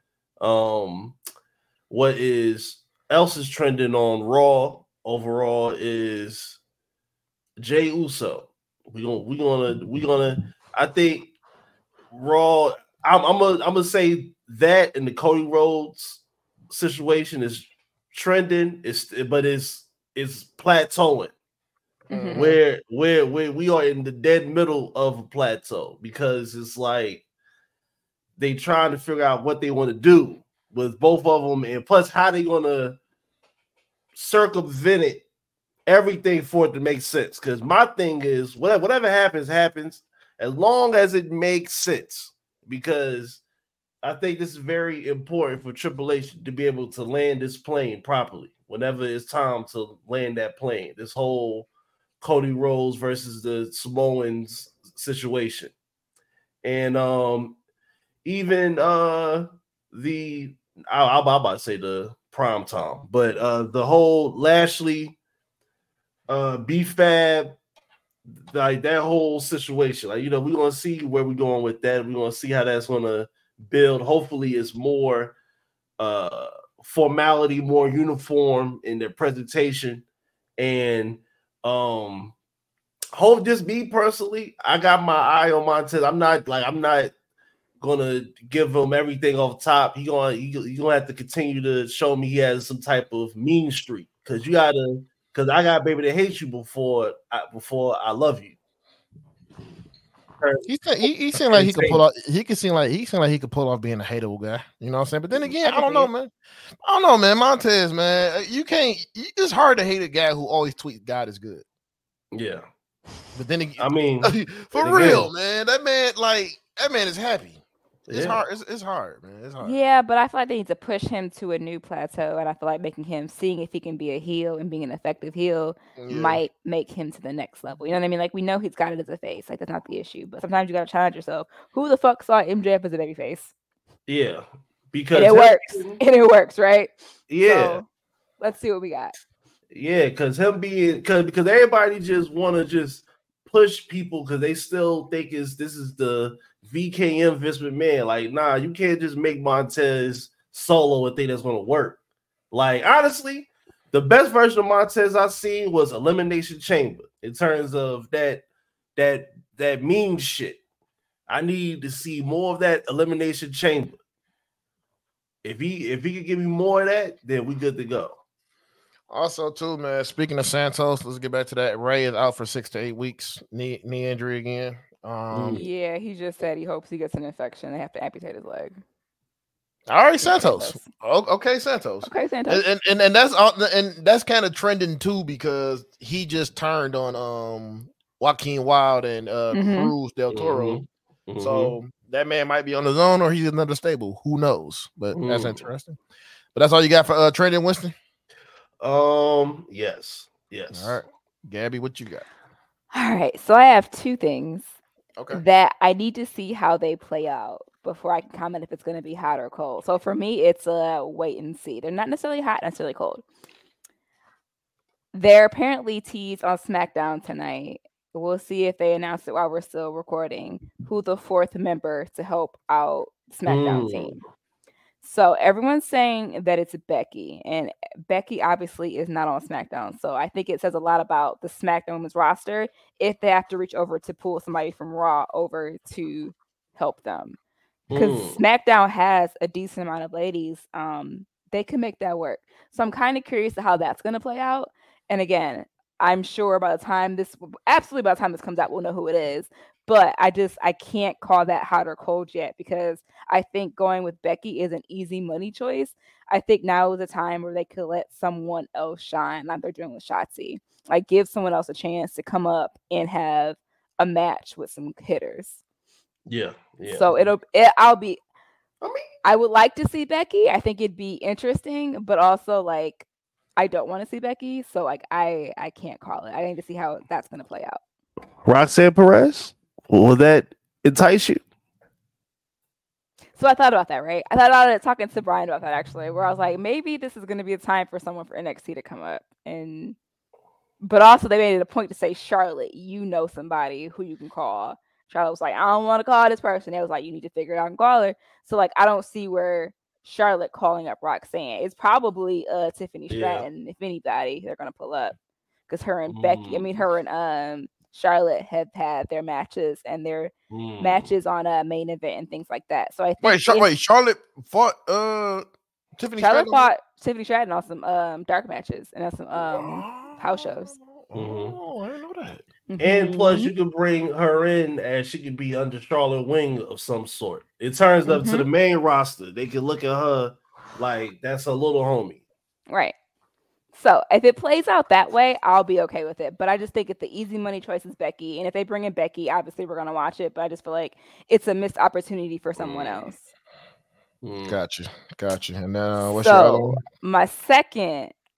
Speaker 4: What else is trending on Raw overall is Jey Uso. We gonna. I think Raw. I'm gonna say that, and the Cody Rhodes situation is trending. It's plateauing. Mm-hmm. Where we are in the dead middle of a plateau, because it's like they trying to figure out what they want to do with both of them, and plus how they gonna circumvent everything for it to make sense. Because my thing is, whatever happens as long as it makes sense, because I think this is very important for Triple H to be able to land this plane properly. whenever it's time to land that plane. This whole Cody Rhodes versus the Samoans situation. And even I'm about to say the prime time, but the whole Lashley B-Fab, like that whole situation, like, you know, we're gonna see where we're going with that. We're gonna see how that's gonna build. Hopefully it's more formality, more uniform in their presentation. And hope just me personally, I got my eye on Montez. I'm not gonna give him everything off top. He gonna have to continue to show me he has some type of mean streak, because I got baby to hate you before I love you.
Speaker 2: He seemed like he could pull off. He seemed like he could pull off being a hateable guy. You know what I'm saying? But then again, I don't know, man. Montez, man, you can't. It's hard to hate a guy who always tweets God is good.
Speaker 4: Yeah,
Speaker 2: but then again,
Speaker 4: I mean,
Speaker 2: for real, man, that man is happy. It's hard. It's hard, man. It's hard.
Speaker 3: Yeah, but I feel like they need to push him to a new plateau, and I feel like seeing if he can be a heel and being an effective heel might make him to the next level. You know what I mean? Like, we know he's got it as a face. Like, that's not the issue. But sometimes you got to challenge yourself. Who the fuck saw MJF as a baby face?
Speaker 4: Yeah, because
Speaker 3: it works. And it works, right?
Speaker 4: Yeah.
Speaker 3: So, let's see what we got.
Speaker 4: Yeah, because because everybody just want to just push people because they still think this is the VKM Vince McMahon. Like, nah, you can't just make Montez solo and think that's gonna work. Like, honestly, the best version of Montez I've seen was Elimination Chamber in terms of that mean shit. I need to see more of that Elimination Chamber. If he could give me more of that, then we good to go.
Speaker 2: Also, too, man, speaking of Santos, let's get back to that. Ray is out for 6 to 8 weeks, knee injury again.
Speaker 3: Yeah, he just said he hopes he gets an infection. They have to amputate his leg.
Speaker 2: All right, Santos. Okay, Santos.
Speaker 3: Okay, Santos.
Speaker 2: And that's kind of trending too, because he just turned on Joaquin Wilde and Cruz del Toro. Mm-hmm. So that man might be on his own or he's another stable. Who knows? But that's interesting. But that's all you got for Trending, Winston?
Speaker 4: Yes.
Speaker 2: All right, Gabby, what you got?
Speaker 3: All right, so I have two things that I need to see how they play out before I can comment if it's going to be hot or cold. So for me, it's a wait and see. They're not necessarily hot, necessarily cold. They're apparently teased on SmackDown tonight. We'll see if they announce it while we're still recording, who the fourth member to help out SmackDown team. So everyone's saying that it's Becky, and Becky obviously is not on SmackDown. So I think it says a lot about the SmackDown Women's roster if they have to reach over to pull somebody from Raw over to help them. Because SmackDown has a decent amount of ladies. They can make that work. So I'm kind of curious to how that's going to play out. And again, I'm sure by the time this comes out, we'll know who it is. But I can't call that hot or cold yet, because I think going with Becky is an easy money choice. I think now is a time where they could let someone else shine, like they're doing with Shotzi. Like, give someone else a chance to come up and have a match with some hitters.
Speaker 4: Yeah.
Speaker 3: So I would like to see Becky. I think it'd be interesting, but also, like, I don't want to see Becky. So, like, I can't call it. I need to see how that's going to play out.
Speaker 4: Roxanne Perez? Will that entice you?
Speaker 3: So I thought about that, right? I thought about it talking to Brian about that, actually, where I was like, maybe this is going to be a time for someone for NXT to come up. But also they made it a point to say, Charlotte, you know somebody who you can call. Charlotte was like, I don't want to call this person. It was like, you need to figure it out and call her. So, like, I don't see where Charlotte calling up Roxanne. It's probably Tiffany Stratton, if anybody, they're going to pull up. Because her and her and Charlotte have had their matches and their matches on a main event and things like that. So I think
Speaker 2: Charlotte fought Tiffany Stratton?
Speaker 3: Fought Tiffany Stratton on some dark matches and on some house shows.
Speaker 2: I didn't know that.
Speaker 4: And plus, you can bring her in as she could be under Charlotte Wing of some sort. It turns up to the main roster. They can look at her like that's a little homie.
Speaker 3: Right. So if it plays out that way, I'll be okay with it. But I just think if the easy money choice is Becky, and if they bring in Becky, obviously we're going to watch it. But I just feel like it's a missed opportunity for someone else.
Speaker 2: Gotcha. And what's
Speaker 3: your
Speaker 2: other one?
Speaker 3: My second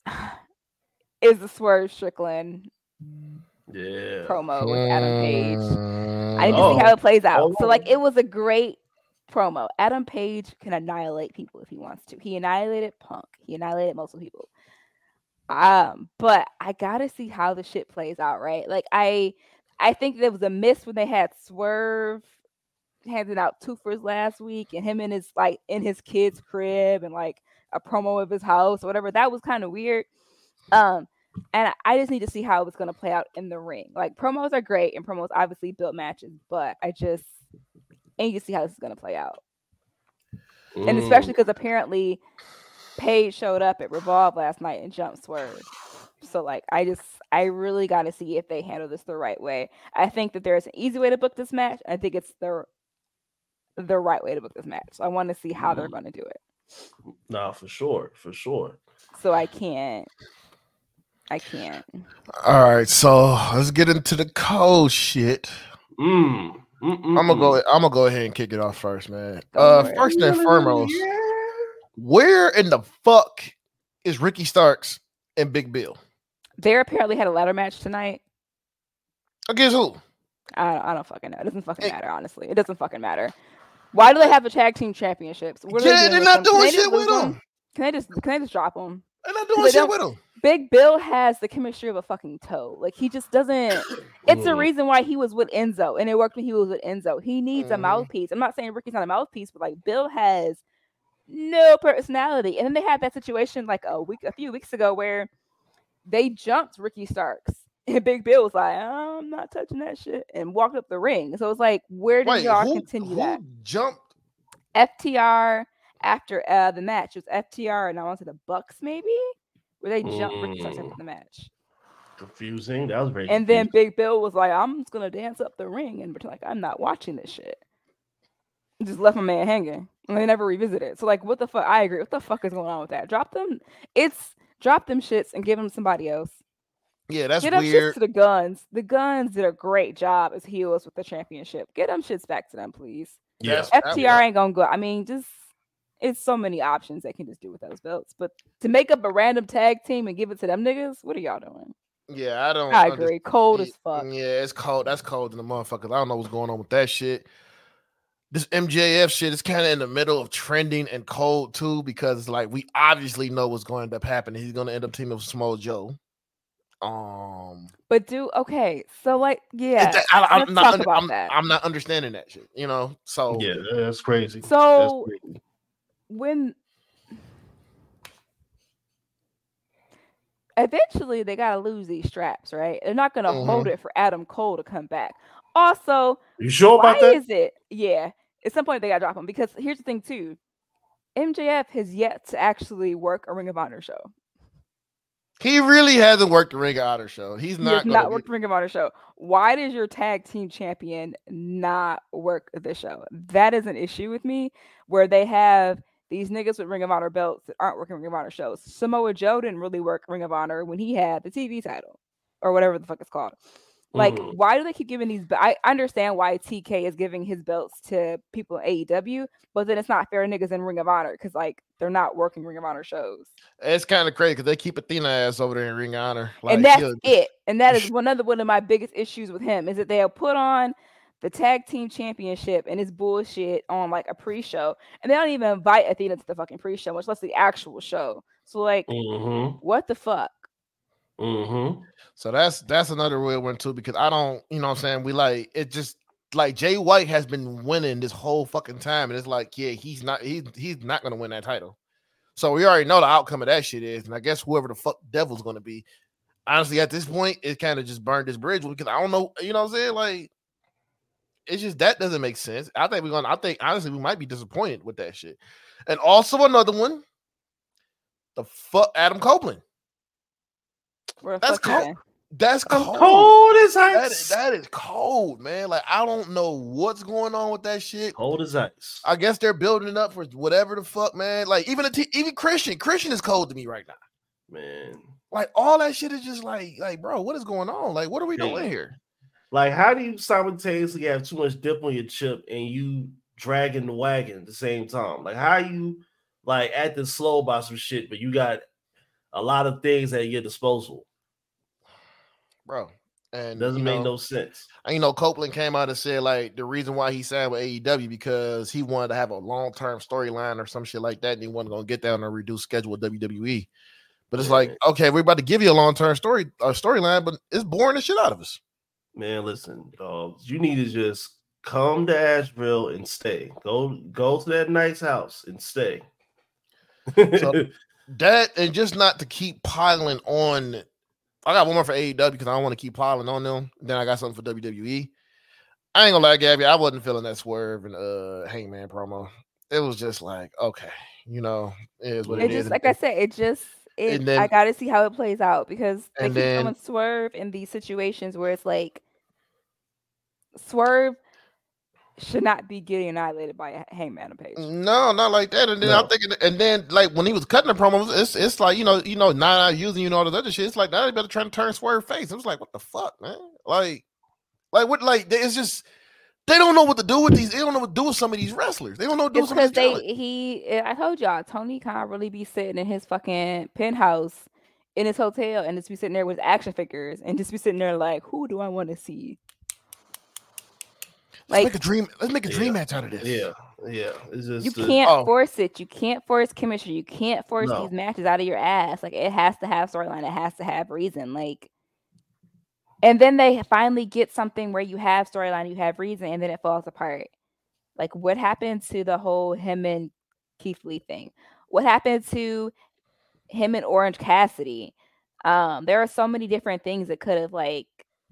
Speaker 3: is the Swerve Strickland promo with Adam Page. I need to see how it plays out. So like it was a great promo. Adam Page can annihilate people if he wants to. He annihilated Punk. He annihilated most of people. But I gotta see how the shit plays out, right? Like I think there was a miss when they had Swerve handing out twofers last week and him in his like in his kid's crib and like a promo of his house or whatever. That was kind of weird. And I just need to see how it's going to play out in the ring. Like promos are great and promos obviously build matches, but I need to see how this is going to play out. And especially because apparently Paige showed up at Revolve last night and jumped Swerve. So like I really got to see if they handle this the right way. I think that there's an easy way to book this match. I think it's the right way to book this match. So I want to see how they're going to do it.
Speaker 4: Nah, for sure.
Speaker 3: So I can't.
Speaker 2: All right, so let's get into the cold shit. I'm gonna go ahead and kick it off first, man. First and foremost, where in the fuck is Ricky Starks and Big Bill?
Speaker 3: They apparently had a ladder match tonight.
Speaker 2: Against who?
Speaker 3: I don't fucking know. It doesn't fucking matter, honestly. It doesn't fucking matter. Why do they have the tag team championships?
Speaker 2: They're not doing shit with them.
Speaker 3: Can they just drop them?
Speaker 2: They're not doing shit with them.
Speaker 3: Big Bill has the chemistry of a fucking toe. Like he just doesn't. It's the reason why he was with Enzo, and it worked when he was with Enzo. He needs a mouthpiece. I'm not saying Ricky's not a mouthpiece, but like Bill has no personality. And then they had that situation like a few weeks ago where they jumped Ricky Starks, and Big Bill was like, "I'm not touching that shit," and walked up the ring. So it's like, where did y'all continue that?
Speaker 2: Who jumped
Speaker 3: FTR after the match? It was FTR, and I wanted the Bucks maybe. Where they jumped Ricky Starks after the match.
Speaker 4: Confusing. That was very
Speaker 3: And then Big Bill was like, I'm just gonna dance up the ring and pretend like I'm not watching this shit. Just left my man hanging. And they never revisited it. So like what the fuck? I agree. What the fuck is going on with that? Drop them shits and give them somebody else.
Speaker 2: Yeah, that's
Speaker 3: Get them
Speaker 2: weird.
Speaker 3: shits to the Guns. The Guns did a great job as heels with the championship. Get them shits back to them, please.
Speaker 4: Yeah.
Speaker 3: FTR ain't gonna go. I mean, just it's so many options they can just do with those belts. But to make up a random tag team and give it to them niggas, what are y'all doing?
Speaker 2: Yeah,
Speaker 3: I agree. Cold as fuck.
Speaker 2: Yeah, it's cold. That's cold in the motherfuckers. I don't know what's going on with that shit. This MJF shit is kind of in the middle of trending and cold too, because like we obviously know what's going to end up happening. He's going to end up teaming with Samoa Joe.
Speaker 3: But okay, so like, yeah,
Speaker 2: I'm not understanding that shit. So
Speaker 4: yeah, that's crazy.
Speaker 3: So when eventually they gotta lose these straps, right? They're not gonna hold it for Adam Cole to come back. Also,
Speaker 4: you sure about that?
Speaker 3: Why is it? Yeah, at some point they gotta drop him because here's the thing too. MJF has yet to actually work a Ring of Honor show.
Speaker 2: He really hasn't worked the Ring of Honor show. He's not
Speaker 3: worked the Ring of Honor show. Why does your tag team champion not work the show? That is an issue with me, where they have these niggas with Ring of Honor belts that aren't working Ring of Honor shows. Samoa Joe didn't really work Ring of Honor when he had the TV title or whatever the fuck it's called. Like, why do they keep giving these? I understand why TK is giving his belts to people in AEW, but then it's not fair niggas in Ring of Honor because like they're not working Ring of Honor shows.
Speaker 2: It's kind of crazy because they keep Athena ass over there in Ring of Honor, like,
Speaker 3: and that's it. And that is one of my biggest issues with him is that they'll put on the tag team championship and it's bullshit on like a pre-show, and they don't even invite Athena to the fucking pre-show, much less the actual show. So like, what the fuck?
Speaker 2: So that's another weird one too, because I don't, you know what I'm saying? We like it just like Jay White has been winning this whole fucking time, and it's like, yeah, he's not gonna win that title. So we already know the outcome of that shit is, and I guess whoever the fuck Devil's gonna be. Honestly, at this point, it kind of just burned this bridge because I don't know, you know what I'm saying? Like, it's just that doesn't make sense. I think honestly we might be disappointed with that shit. And also another one, the fuck Adam Copeland. That's cold. That's cold.
Speaker 4: Cold as ice.
Speaker 2: That is cold, man. Like, I don't know what's going on with that shit.
Speaker 4: Cold as ice.
Speaker 2: I guess they're building it up for whatever the fuck, man. Like, even Christian is cold to me right now,
Speaker 4: man.
Speaker 2: Like, all that shit is just like, bro, what is going on? Like, what are we doing here?
Speaker 4: Like, how do you simultaneously have too much dip on your chip and you dragging the wagon at the same time? Like, how you like acting slow about some shit, but you got a lot of things at your disposal.
Speaker 2: Bro. And
Speaker 4: Doesn't make no sense.
Speaker 2: And Copeland came out and said like the reason why he signed with AEW because he wanted to have a long-term storyline or some shit like that, and he wasn't gonna get down on a reduced schedule with WWE. But it's like, okay, we're about to give you a long-term storyline, but it's boring the shit out of us.
Speaker 4: Man, listen, dogs, you need to just come to Asheville and stay. Go to that nice house and stay.
Speaker 2: So that, and just not to keep piling on. I got one more for AEW because I don't want to keep piling on them. Then I got something for WWE. I ain't gonna lie, Gabby, I wasn't feeling that Swerve and Hangman promo. It was just like, okay, it is what it is.
Speaker 3: Like I said, I gotta see how it plays out because they keep showing Swerve in these situations where it's like Swerve should not be getting annihilated by a Hangman Page.
Speaker 2: No, not like that. And then I'm thinking, and then like when he was cutting the promos, it's like not using all this other shit. It's like now they better try to turn Swerve face. It was like, what the fuck, man? Like what? Like it's just they don't know what to do with these. They don't know what to do with some of these wrestlers. They don't know what to do with some of these
Speaker 3: I told y'all, Tony Khan really be sitting in his fucking penthouse in his hotel and just be sitting there with action figures and just be sitting there like, who do I want to see?
Speaker 2: Let's make a dream match out of this.
Speaker 4: Yeah. It's just,
Speaker 3: you can't force it. You can't force chemistry. You can't force these matches out of your ass. Like it has to have storyline. It has to have reason. Like, and then they finally get something where you have storyline, you have reason, and then it falls apart. Like what happened to the whole him and Keith Lee thing? What happened to him and Orange Cassidy? There are so many different things that could have like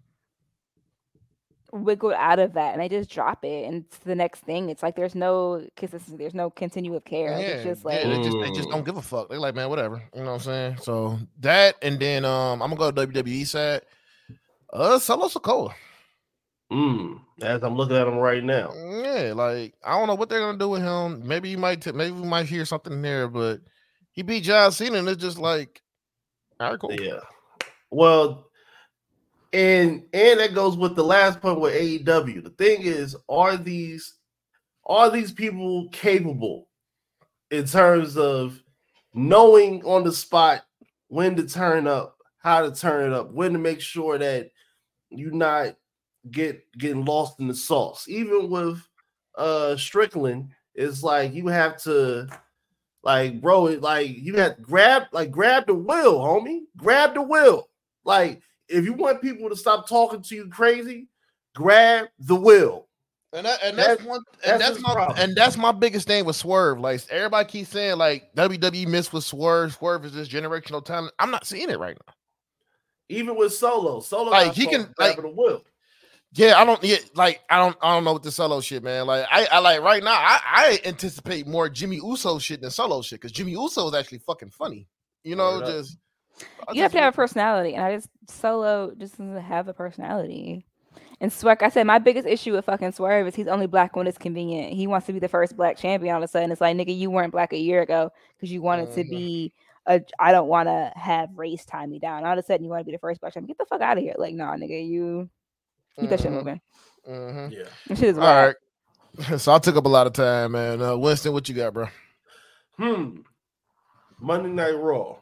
Speaker 3: wiggled out of that, and they just drop it and it's the next thing. It's like there's no consistency, there's no continuous care. Like, it's just like
Speaker 2: they just don't give a fuck. They're like, man, whatever. You know what I'm saying? So that, and then I'm gonna go to WWE side. Solo Sikoa.
Speaker 4: As I'm looking at him right now.
Speaker 2: Yeah, like I don't know what they're gonna do with him. Maybe maybe we might hear something there, but he beat John Cena, and it's just like, all right, cool.
Speaker 4: Yeah. Well, and that goes with the last point with AEW. The thing is, are these people capable in terms of knowing on the spot when to turn up, how to turn it up, when to make sure that you're not getting lost in the sauce? Even with Strickland, it's like you have to, like, bro, you have to grab the wheel, homie. Grab the wheel. Like, if you want people to stop talking to you crazy, grab the wheel.
Speaker 2: And that's my biggest thing with Swerve. Like everybody keeps saying, like WWE missed with Swerve. Swerve is this generational talent. I'm not seeing it right now.
Speaker 4: Even with Solo,
Speaker 2: like he can grab the wheel. Yeah, I don't know what the Solo shit, man. Like I like right now, I anticipate more Jimmy Uso shit than Solo shit because Jimmy Uso is actually fucking funny. You have
Speaker 3: to have a personality, and Solo just doesn't have a personality. And like I said, my biggest issue with fucking Swerve is he's only black when it's convenient. He wants to be the first black champion. All of a sudden, it's like, nigga, you weren't black a year ago because you wanted to be I don't want to have race tie me down. All of a sudden, you want to be the first black champion. Get the fuck out of here! Like, nah, nigga, you keep that shit moving.
Speaker 4: Yeah,
Speaker 3: that shit is
Speaker 2: all right. So I took up a lot of time, man. Winston, what you got, bro?
Speaker 4: Monday Night Raw.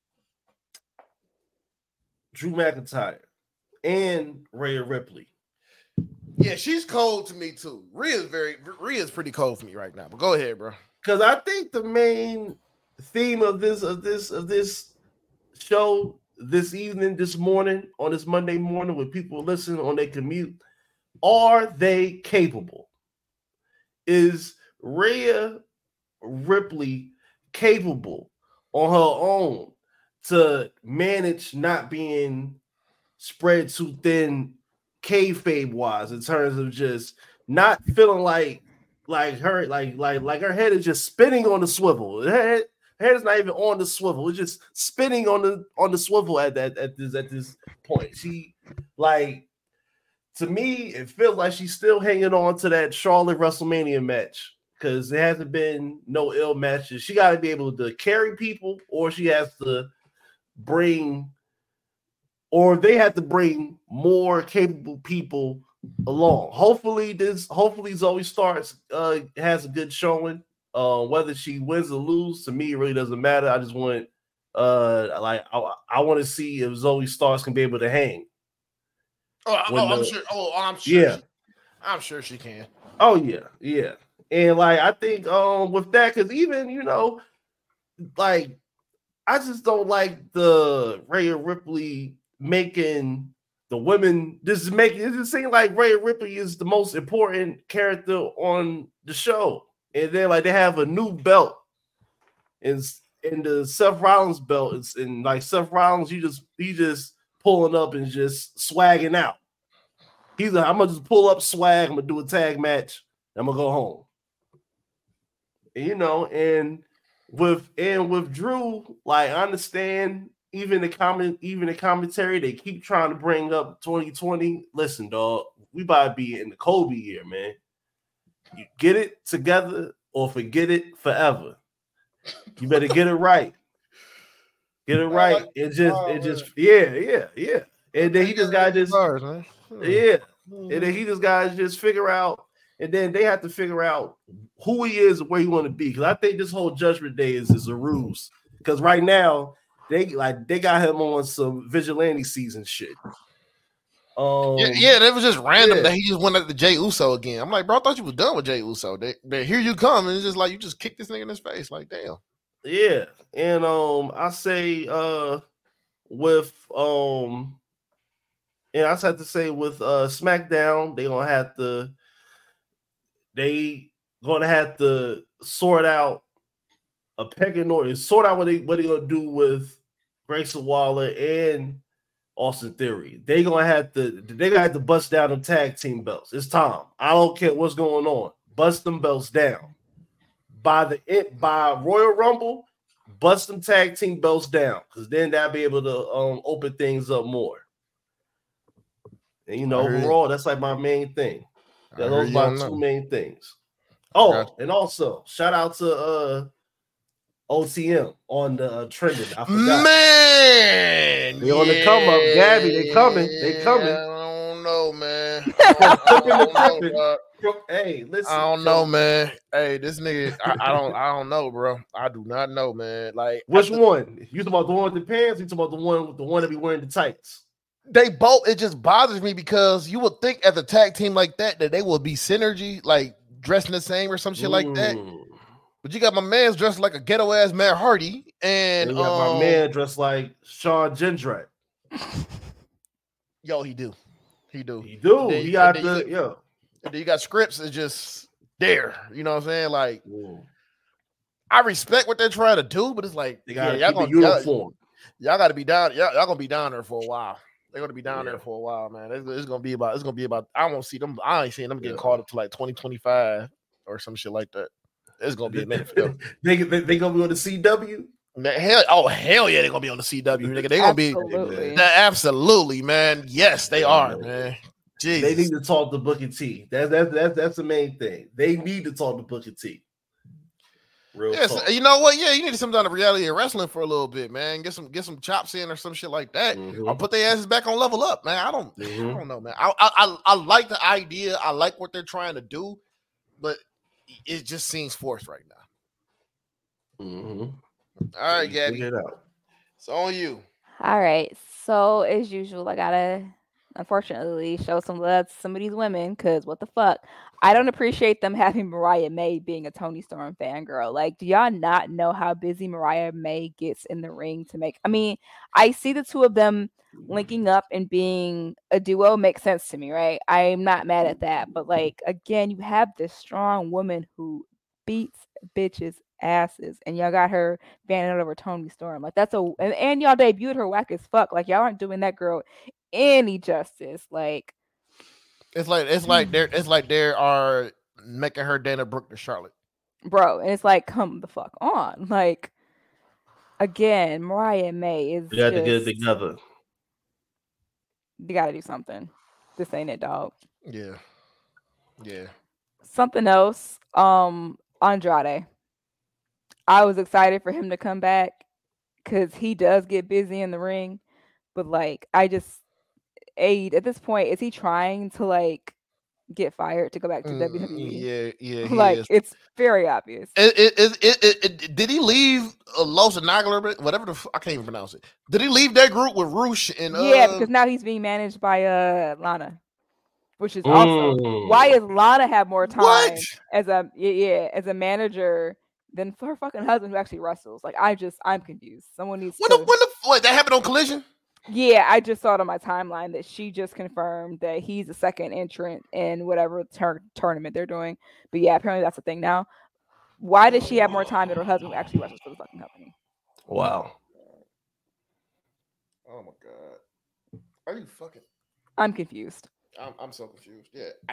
Speaker 4: Drew McIntyre and Rhea Ripley.
Speaker 2: Yeah, she's cold to me too. Rhea's pretty cold for me right now. But go ahead, bro.
Speaker 4: Because I think the main theme of this show this morning, on this Monday morning, when people listen on their commute, are they capable? Is Rhea Ripley capable on her own to manage not being spread too thin kayfabe wise, in terms of just not feeling like her her head is just spinning on the swivel? Her head is not even on the swivel; it's just spinning on the swivel at this point. She, like, to me, it feels like she's still hanging on to that Charlotte WrestleMania match, because there hasn't been no ill matches. She got to be able to carry people, or she has to bring, or they have to bring more capable people along. Hopefully Zoe Starks has a good showing. Whether she wins or lose, to me, it really doesn't matter. I just want Like I want to see if Zoe Starks can be able to hang.
Speaker 2: I'm sure. I'm sure.
Speaker 4: Yeah,
Speaker 2: I'm sure she can.
Speaker 4: Oh yeah. And like I think with that, because even like I just don't like the Rhea Ripley making the women. It just seems like Rhea Ripley is the most important character on the show, and then like they have a new belt, in the Seth Rollins belt. It's in like Seth Rollins, he just pulling up and just swagging out. He's like, I'm gonna just pull up swag. I'm gonna do a tag match. I'm gonna go home. And with Drew, like I understand even the commentary, they keep trying to bring up 2020. Listen, dog, we about to be in the Kobe year, man. You get it together or forget it forever. You better get it right. Get it right. Yeah. And then he just got this. Yeah. And then he just got to just figure out, and then they have to figure out who he is and where he want to be. Because I think this whole Judgment Day is a ruse. Because right now they got him on some vigilante season shit.
Speaker 2: That was just random that he just went at the Jey Uso again. I'm like, bro, I thought you was done with Jey Uso. Here you come, and it's just like you just kick this nigga in his face. Like, damn.
Speaker 4: Yeah, and I say with and I just have to say with SmackDown, they're gonna have to sort out a pecking order, sort out what they gonna do with Grayson Waller and Austin Theory. They're gonna have to bust down them tag team belts. It's time. I don't care what's going on. Bust them belts down. By Royal Rumble, bust them tag team belts down, because then they'll be able to open things up more. And overall, that's like my main thing. Those are my two main things. Oh, and also shout out to OTM on the trending. I forgot.
Speaker 2: Man,
Speaker 4: they on the come up. Gabby, they coming.
Speaker 2: I don't know, man.
Speaker 4: Hey, listen.
Speaker 2: I don't know, man. Hey, this nigga, I don't know, bro. I do not know, man. Like,
Speaker 4: which one? You talking about the one with the pants? You talking about the one that be wearing the tights?
Speaker 2: They both. It just bothers me because you would think as a tag team like that they would be synergy, like dressing the same or some shit like that. But you got my man's dressed like a ghetto ass Matt Hardy, and
Speaker 4: you got my man dressed like Sean Jindrak.
Speaker 2: Yo, he do.
Speaker 4: He got the.
Speaker 2: And then you got scripts is just there. You know what I'm saying? Like, I respect what they're trying to do, but it's like, y'all got to be down. Y'all gonna be down there for a while. They're gonna be down there for a while, man. It's gonna be about. I won't see them. I ain't seeing them getting called up to like 2025 or some shit like that. It's gonna be a minute for them.
Speaker 4: they gonna be on the CW.
Speaker 2: Hell yeah, they're gonna be on the CW. Nigga, they gonna be absolutely, man. Yes, they are, man. Jesus.
Speaker 4: They need to talk to Booker T. That's the main thing. They need to talk to Booker T.
Speaker 2: Yes, you know what? Yeah, you need to come down to reality of wrestling for a little bit, man. Get some chops in or some shit like that. Or put their asses back on Level Up, man. I don't know, man. I like the idea. I like what they're trying to do, but it just seems forced right now.
Speaker 4: All
Speaker 2: right, Gabby. It's on you.
Speaker 3: All right. So as usual, I gotta unfortunately show some love to some of these women, because what the fuck? I don't appreciate them having Mariah May being a Toni Storm fangirl. Like, do y'all not know how busy Mariah May gets in the ring to make? I mean, I see the two of them linking up and being a duo makes sense to me, right? I'm not mad at that. But like, again, you have this strong woman who beats bitches asses, and y'all got her banning over Toni Storm. Like, and y'all debuted her whack as fuck. Like, y'all aren't doing that girl any justice. Like,
Speaker 2: it's like they are making her Dana Brooke to Charlotte,
Speaker 3: bro. And it's like, come the fuck on. Like, again, Mariah May is.
Speaker 4: You got to get it together.
Speaker 3: You got to do something. This ain't it, dog.
Speaker 2: Yeah.
Speaker 3: Something else. Andrade. I was excited for him to come back because he does get busy in the ring, but like, at this point, is he trying to like get fired to go back to WWE.
Speaker 2: Yeah.
Speaker 3: Like it's very obvious.
Speaker 2: Did he leave Los Angeles? Whatever I can't even pronounce it. Did he leave that group with Roosh and?
Speaker 3: Yeah, because now he's being managed by Lana, which is also why does Lana have more time as a manager than her fucking husband who actually wrestles? Like I'm confused. Someone needs
Speaker 2: what that happened on Collision?
Speaker 3: Yeah, I just saw it on my timeline that she just confirmed that he's a second entrant in whatever tournament they're doing. But yeah, apparently that's the thing now. Why does she have more time than her husband who actually wrestles for the fucking company?
Speaker 4: Wow.
Speaker 2: Oh my god. Are you fucking?
Speaker 3: I'm confused.
Speaker 2: I'm so confused. Yeah.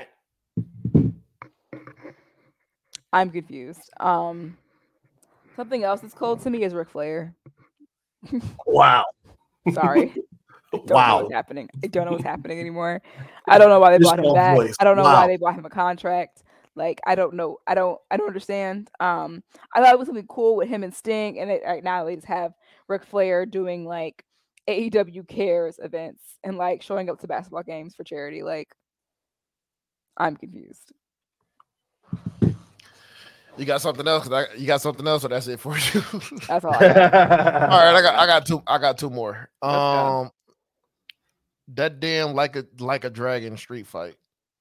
Speaker 3: I'm confused. Something else that's cold to me is Ric Flair.
Speaker 4: Wow.
Speaker 3: Sorry. Don't know what's happening. I don't know what's happening anymore. I don't know why they bought him back. I don't know why they bought him a contract. Like I don't know. I don't understand. I thought it was something cool with him and Sting, and right now they just have Ric Flair doing like AEW Cares events and like showing up to basketball games for charity. Like I'm confused.
Speaker 2: You got something else? You got something else, or that's it for you?
Speaker 3: That's all I got.
Speaker 2: All right, I got two more. That damn like a dragon street fight.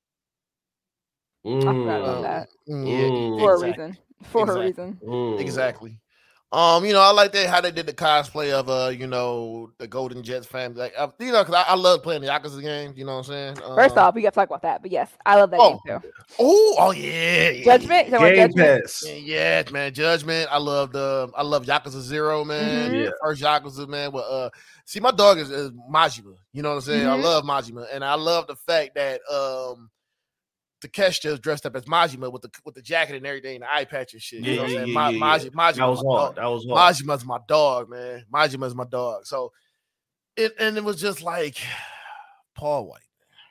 Speaker 3: I forgot about that.
Speaker 2: Yeah,
Speaker 3: for a reason. For a reason.
Speaker 2: Exactly. I like that how they did the cosplay of the Golden Jets family. Like because I love playing the Yakuza games, you know what I'm saying?
Speaker 3: First off, we gotta talk about that, but yes, I love that game too.
Speaker 2: Oh yeah.
Speaker 3: Judgment?
Speaker 4: Game Pass.
Speaker 2: Yeah, man, Judgment. I love Yakuza 0, man.
Speaker 3: Mm-hmm.
Speaker 2: Yeah. First Yakuza, man. Well, see, my dog is Majima. You know what I'm saying?
Speaker 3: Mm-hmm.
Speaker 2: I love Majima, and I love the fact that Takeshita is dressed up as Majima with the jacket and everything, the eye patch and shit. You know what I'm saying? Majima,
Speaker 4: that was hard. That was hard.
Speaker 2: Majima's my dog, man. Majima's my dog. So it was just like Paul White.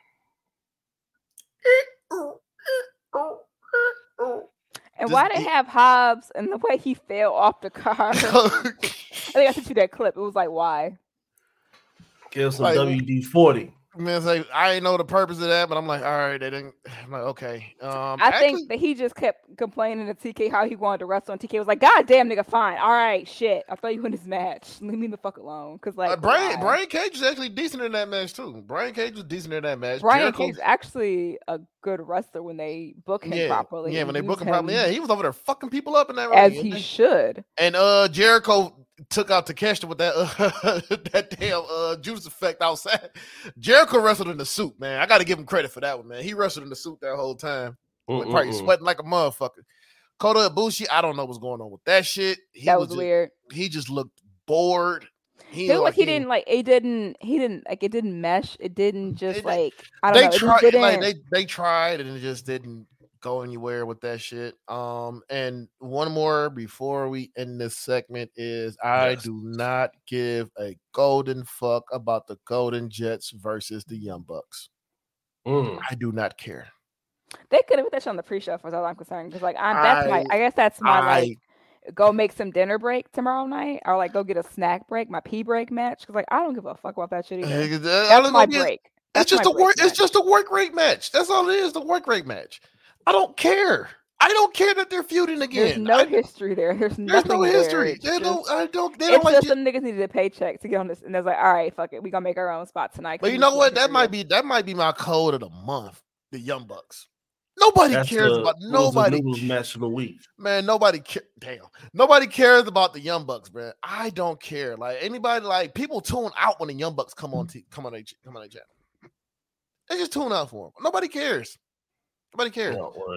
Speaker 3: And why they have Hobbs and the way he fell off the car? I think I sent you that clip. It was like, why?
Speaker 4: Give some WD-40.
Speaker 2: Man, it's like I didn't know the purpose of that, but I'm like, all right, they didn't. I'm like, okay.
Speaker 3: I think that he just kept complaining to TK how he wanted to wrestle, and TK was like, "God damn, nigga, fine, all right, shit. I thought you win this match. Leave me the fuck alone." Because like,
Speaker 2: Brian Cage is actually decent in that match too. Brian Cage was decent in that match.
Speaker 3: Brian Cage is actually a good wrestler when they book him properly.
Speaker 2: Yeah, when they book him properly. Yeah, he was over there fucking people up in that
Speaker 3: as he should.
Speaker 2: And Jericho took out Takeshita with that that damn juice effect outside. Jericho wrestled in the suit, man. I got to give him credit for that one, man. He wrestled in the suit that whole time, probably sweating like a motherfucker. Kota Ibushi, I don't know what's going on with that shit.
Speaker 3: That was weird.
Speaker 2: He just looked bored.
Speaker 3: He didn't it didn't mesh. It didn't just I don't know.
Speaker 2: They tried and it just didn't go anywhere with that shit. And one more before we end this segment is I do not give a golden fuck about the Golden Jets versus the Young Bucks. I do not care.
Speaker 3: They could have put that shit on the pre-show, as far as I'm concerned. Because I guess that's my go make some dinner break tomorrow night, or like go get a snack break, my pee break match. Because like I don't give a fuck about that shit either. That's my break.
Speaker 2: It's just a work rate match. That's all it is. The work rate match. I don't care. I don't care that they're feuding again.
Speaker 3: There's no history there. There's no
Speaker 2: history.
Speaker 3: They don't like some niggas needed a paycheck to get on this, and they're like, all right, fuck it, we gonna make our own spot tonight.
Speaker 2: But you know what? That might be my code of the month. The Young Bucks. Nobody cares about nobody.
Speaker 4: Match of the week,
Speaker 2: man. Nobody cares about the Young Bucks, man. I don't care. Like anybody, like people tune out when the Young Bucks come on their channel. They just tune out for them. Nobody cares. Nobody cares.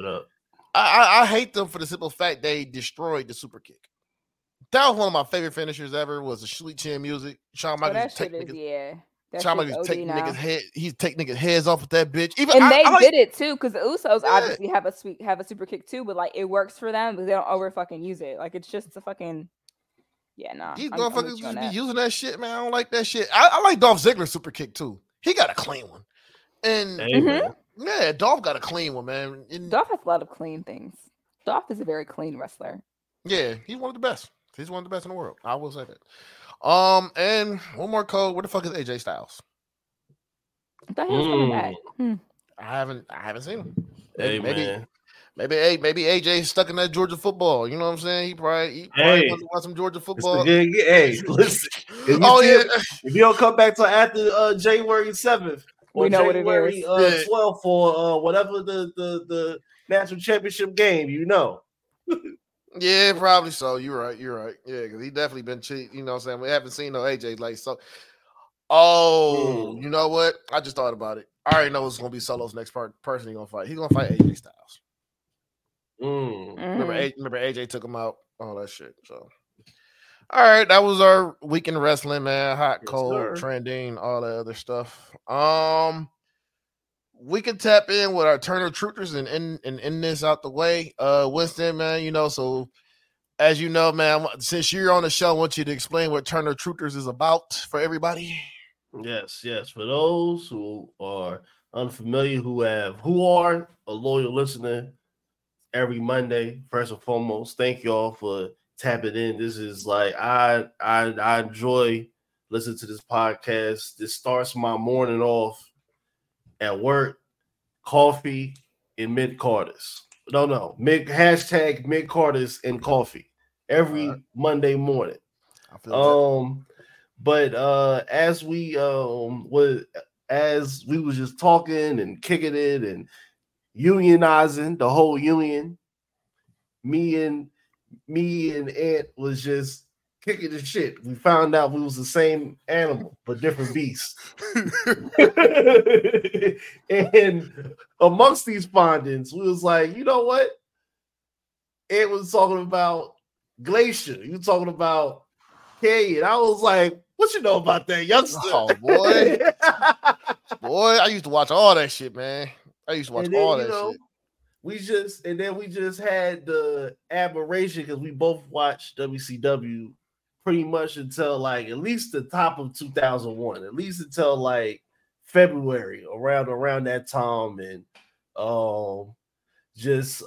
Speaker 2: I hate them for the simple fact they destroyed the super kick. That was one of my favorite finishers ever. Was the Sweet Chin Music. Shawn Michaels Shawn Michaels take niggas' head. He's take niggas' heads off with that bitch.
Speaker 3: They did it too, because the Usos obviously have a super kick too, but like it works for them, but they don't over fucking use it. Like it's just a fucking These
Speaker 2: motherfuckers just be using that shit, man. I don't like that shit. I like Dolph Ziggler's super kick too. He got a clean one, and yeah, Dolph got a clean one, man.
Speaker 3: Dolph has a lot of clean things. Dolph is a very clean wrestler.
Speaker 2: Yeah, he's one of the best. He's one of the best in the world. I will say that. And one more code. Where the fuck is AJ Styles?
Speaker 3: I thought he was coming back.
Speaker 2: I haven't seen him.
Speaker 4: Hey,
Speaker 2: maybe
Speaker 4: man.
Speaker 2: maybe AJ stuck in that Georgia football. You know what I'm saying? He probably wants to watch some Georgia football.
Speaker 4: Hey, listen. If you don't come back till after January 7th or January 12th for whatever the national championship game, you know.
Speaker 2: Yeah, probably so. You're right. Yeah, because he definitely been cheap. You know what I'm saying? We haven't seen no AJ like so. Oh, you know what? I just thought about it. I already know it's gonna be Solo's next person he's gonna fight. He's gonna fight AJ Styles. Remember AJ took him out, all that shit. So all right, that was our week in wrestling, man. Hot, cold, trending, all that other stuff. We can tap in with our Turner Truthers and end this out the way. Winston, man, you know, so as you know, man, since you're on the show, I want you to explain what Turner Truthers is about for everybody.
Speaker 4: Yes. For those who are unfamiliar, who are a loyal listener every Monday, first and foremost, thank y'all for tapping in. This is like I enjoy listening to this podcast. This starts my morning off at work, coffee, and mid-Carters. No, hashtag mid-Carters and coffee every Monday morning.
Speaker 2: I feel
Speaker 4: but as we was just talking and kicking it and unionizing the whole union, me and Ant was just kicking the shit. We found out we was the same animal but different beasts. And amongst these findings, we was like, you know what? Ant was talking about Glacier. You talking about K, and I was like, what you know about that youngster?
Speaker 2: Oh boy. Boy, I used to watch all that shit, man. I used to watch all that shit.
Speaker 4: We just had the admiration because we both watched WCW pretty much until like at least the top of 2001, at least until like February, around that time, and just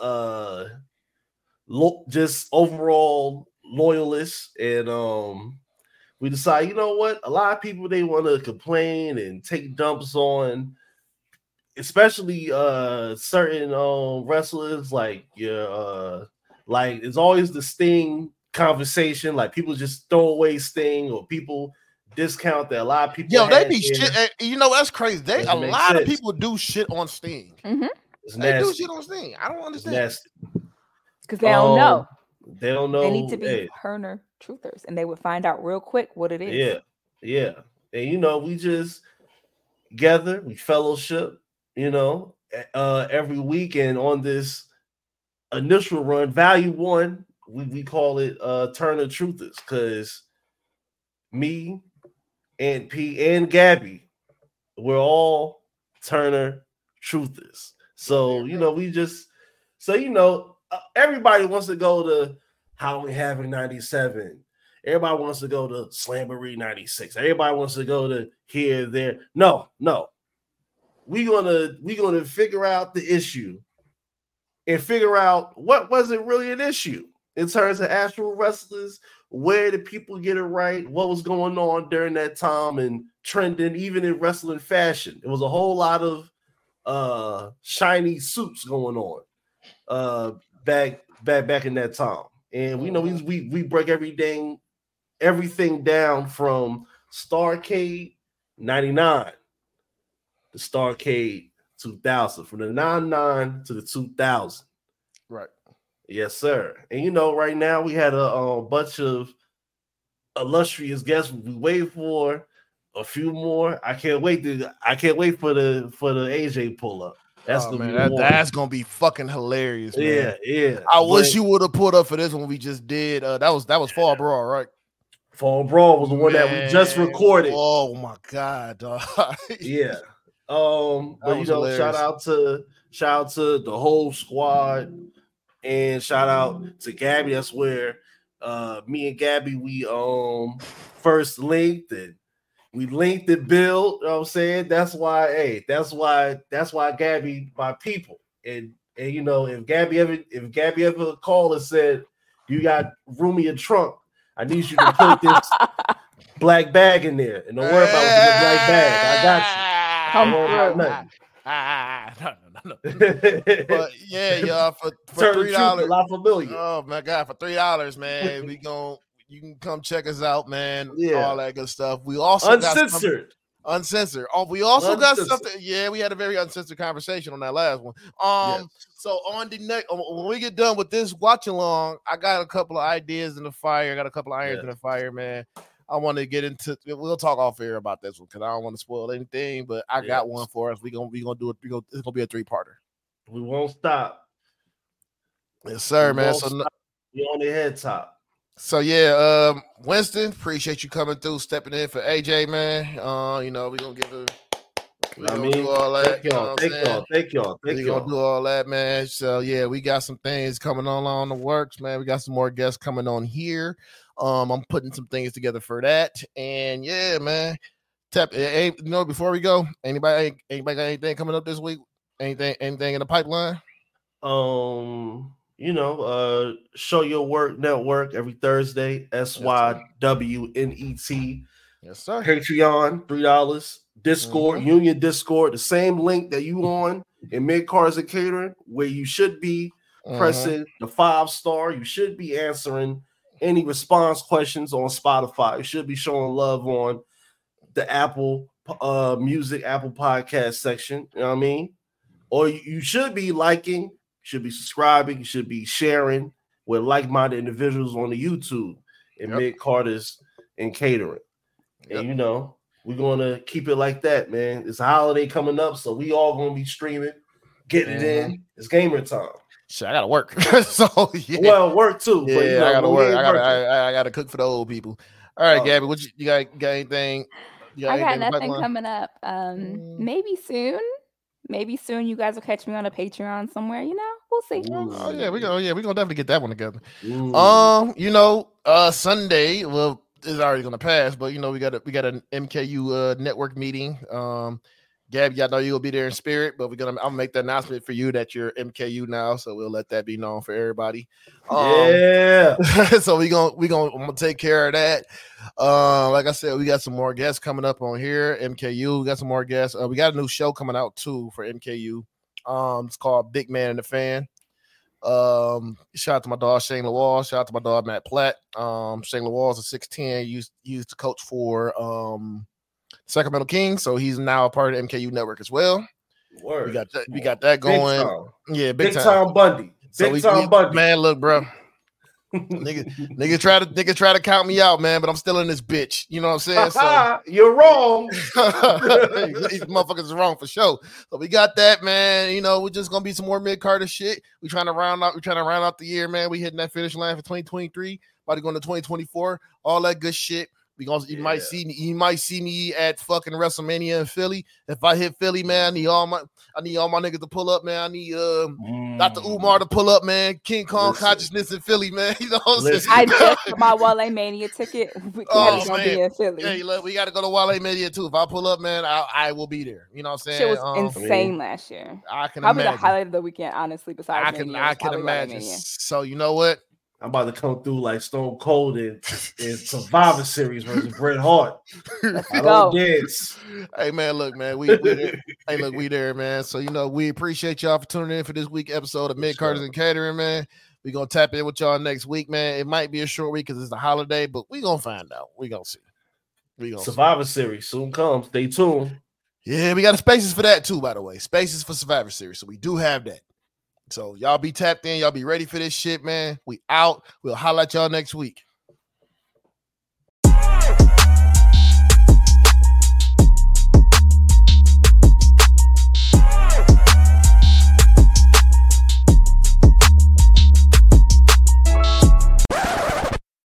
Speaker 4: overall loyalists, and we decided, you know what, a lot of people, they want to complain and take dumps on, especially certain wrestlers, like like it's always the Sting conversation, like people just throw away Sting, or people discount that a lot of people.
Speaker 2: They be shit. You know, that's crazy. A lot of people do shit on Sting. They do shit on Sting. I don't understand.
Speaker 3: Because they don't know.
Speaker 4: They don't know.
Speaker 3: They need to be Turner Truthers, and they would find out real quick what it is.
Speaker 4: Yeah. And you know, we just gather, we fellowship, you know, every weekend on this initial run, value one. We call it Turner Truthers, because me and P and Gabby, we're all Turner Truthers. So, you know, everybody wants to go to Halloween Havoc 97. Everybody wants to go to Slamboree 96. Everybody wants to go to here, there. No. We're gonna figure out the issue and figure out what wasn't really an issue in terms of actual wrestlers. Where did people get it right? What was going on during that time and trending, even in wrestling fashion? It was a whole lot of shiny suits going on back in that time. And we know we break everything down from Starrcade 99 to Starrcade 2000, from the 99 to the 2000.
Speaker 2: Right.
Speaker 4: Yes, sir. And you know, right now we had a bunch of illustrious guests. We wait for a few more. I can't wait for the AJ pull up. That's
Speaker 2: that's gonna be fucking hilarious, man.
Speaker 4: Yeah.
Speaker 2: I wish you would have pulled up for this one we just did. That was Fall Brawl, right?
Speaker 4: Fall Brawl was the one that we just recorded.
Speaker 2: Oh my god, dog.
Speaker 4: Yeah. But you know, shout out to the whole squad, and shout out to Gabby. That's where me and Gabby, we first linked, and we linked and built. You know what I'm saying? That's why Gabby, my people. And you know, if Gabby ever called and said, you got room in your trunk, I need you to put this black bag in there. And don't worry about what's in the black bag. I got you.
Speaker 2: No. But yeah, y'all, for $3,
Speaker 4: La Familia.
Speaker 2: oh my God, for $3, man, you can come check us out, man.
Speaker 4: Yeah.
Speaker 2: All that good stuff. We also
Speaker 4: Uncensored.
Speaker 2: Uncensored. Oh, we also got
Speaker 4: Uncensored.
Speaker 2: something. Yeah, we had a very uncensored conversation on that last one.
Speaker 4: Yes.
Speaker 2: So on the next, when we get done with this watch along, I got a couple of ideas in the fire. I got a couple of irons in the fire, man. I want to get into. We'll talk off air about this one because I don't want to spoil anything. But I got one for us. We gonna do it. It's gonna be a 3-parter.
Speaker 4: We won't stop.
Speaker 2: Yes, sir, man.
Speaker 4: We on the head top.
Speaker 2: So yeah, Winston, appreciate you coming through, stepping in for AJ, man. We're gonna give it. Do all that.
Speaker 4: Thank y'all.
Speaker 2: We're gonna do all that, man. So yeah, we got some things coming on the works, man. We got some more guests coming on here. I'm putting some things together for that, and yeah, man. Before we go, anybody got anything coming up this week? Anything in the pipeline?
Speaker 4: Show Your Work Network every Thursday, SYWNET.
Speaker 2: Yes, sir.
Speaker 4: Patreon, $3. Discord, Union Discord, the same link that you on in Mid Cars and Catering, where you should be pressing the 5-star. You should be answering any response questions on Spotify. You should be showing love on the Apple Music, Apple Podcast section. You know what I mean? Or you should be liking, should be subscribing, you should be sharing with like-minded individuals on the YouTube in Mid Carters and Catering. And we're gonna keep it like that, man. It's a holiday coming up, so we all gonna be streaming, getting it in. It's gamer time.
Speaker 2: Shit, I gotta work. So yeah.
Speaker 4: Well, work too.
Speaker 2: Yeah,
Speaker 4: but,
Speaker 2: I gotta work. I gotta cook for the old people. All right, Gabby, what you got anything?
Speaker 3: I got nothing coming up. Maybe soon. Maybe soon you guys will catch me on a Patreon somewhere. We'll see.
Speaker 2: Oh yeah, we're gonna definitely get that one together. Sunday, well, it's already gonna pass, but we got an MKU network meeting. Gabby, I know you'll be there in spirit, but I'll make the announcement for you that you're MKU now, so we'll let that be known for everybody. So I'm gonna take care of that. Like I said, we got some more guests coming up on here. MKU, we got some more guests. We got a new show coming out too for MKU. It's called Big Man and the Fan. Shout out to my dog Shane Lawal. Shout out to my dog Matt Platt. Shane Lawal is a 6'10", used to coach for Sacramento Kings, so he's now a part of the MKU network as well.
Speaker 4: Word.
Speaker 2: We got that going. Big time
Speaker 4: Bundy. Big time Bundy.
Speaker 2: Man, look, bro. nigga try to count me out, man, but I'm still in this bitch. You know what I'm saying? So
Speaker 4: you're wrong.
Speaker 2: These motherfuckers is wrong for sure. So we got that, man. We're just gonna be some more Mid Carter shit. We're trying to round out the year, man. We hitting that finish line for 2023. About to go into 2024. All that good shit. You might see me at fucking WrestleMania in Philly. If I hit Philly, man, I need all my niggas to pull up, man. I need Dr. Umar to pull up, man. King Kong consciousness in Philly, man. You know what I'm saying?
Speaker 3: I just got my Wale Mania ticket. We gotta be in Philly.
Speaker 2: Hey, look, we gotta go to Wale Mania too. If I pull up, man, I will be there. You know what I'm saying?
Speaker 3: Shit was insane last year.
Speaker 2: I can
Speaker 3: probably
Speaker 2: imagine.
Speaker 3: The highlight of the weekend, honestly. Besides,
Speaker 2: I can imagine. So you know what?
Speaker 4: I'm about to come through like Stone Cold in Survivor Series versus Bret Hart. I don't dance.
Speaker 2: Hey man, look, man, we there. Hey, look, we there, man. So we appreciate y'all for tuning in for this week episode of Mid Carters and Catering, man. We gonna tap in with y'all next week, man. It might be a short week because it's a holiday, but we gonna find out. We gonna see.
Speaker 4: Survivor Series soon comes. Stay tuned.
Speaker 2: Yeah, we got a Spaces for that too, by the way. Spaces for Survivor Series, so we do have that. So y'all be tapped in. Y'all be ready for this shit, man. We out. We'll holler at y'all next week.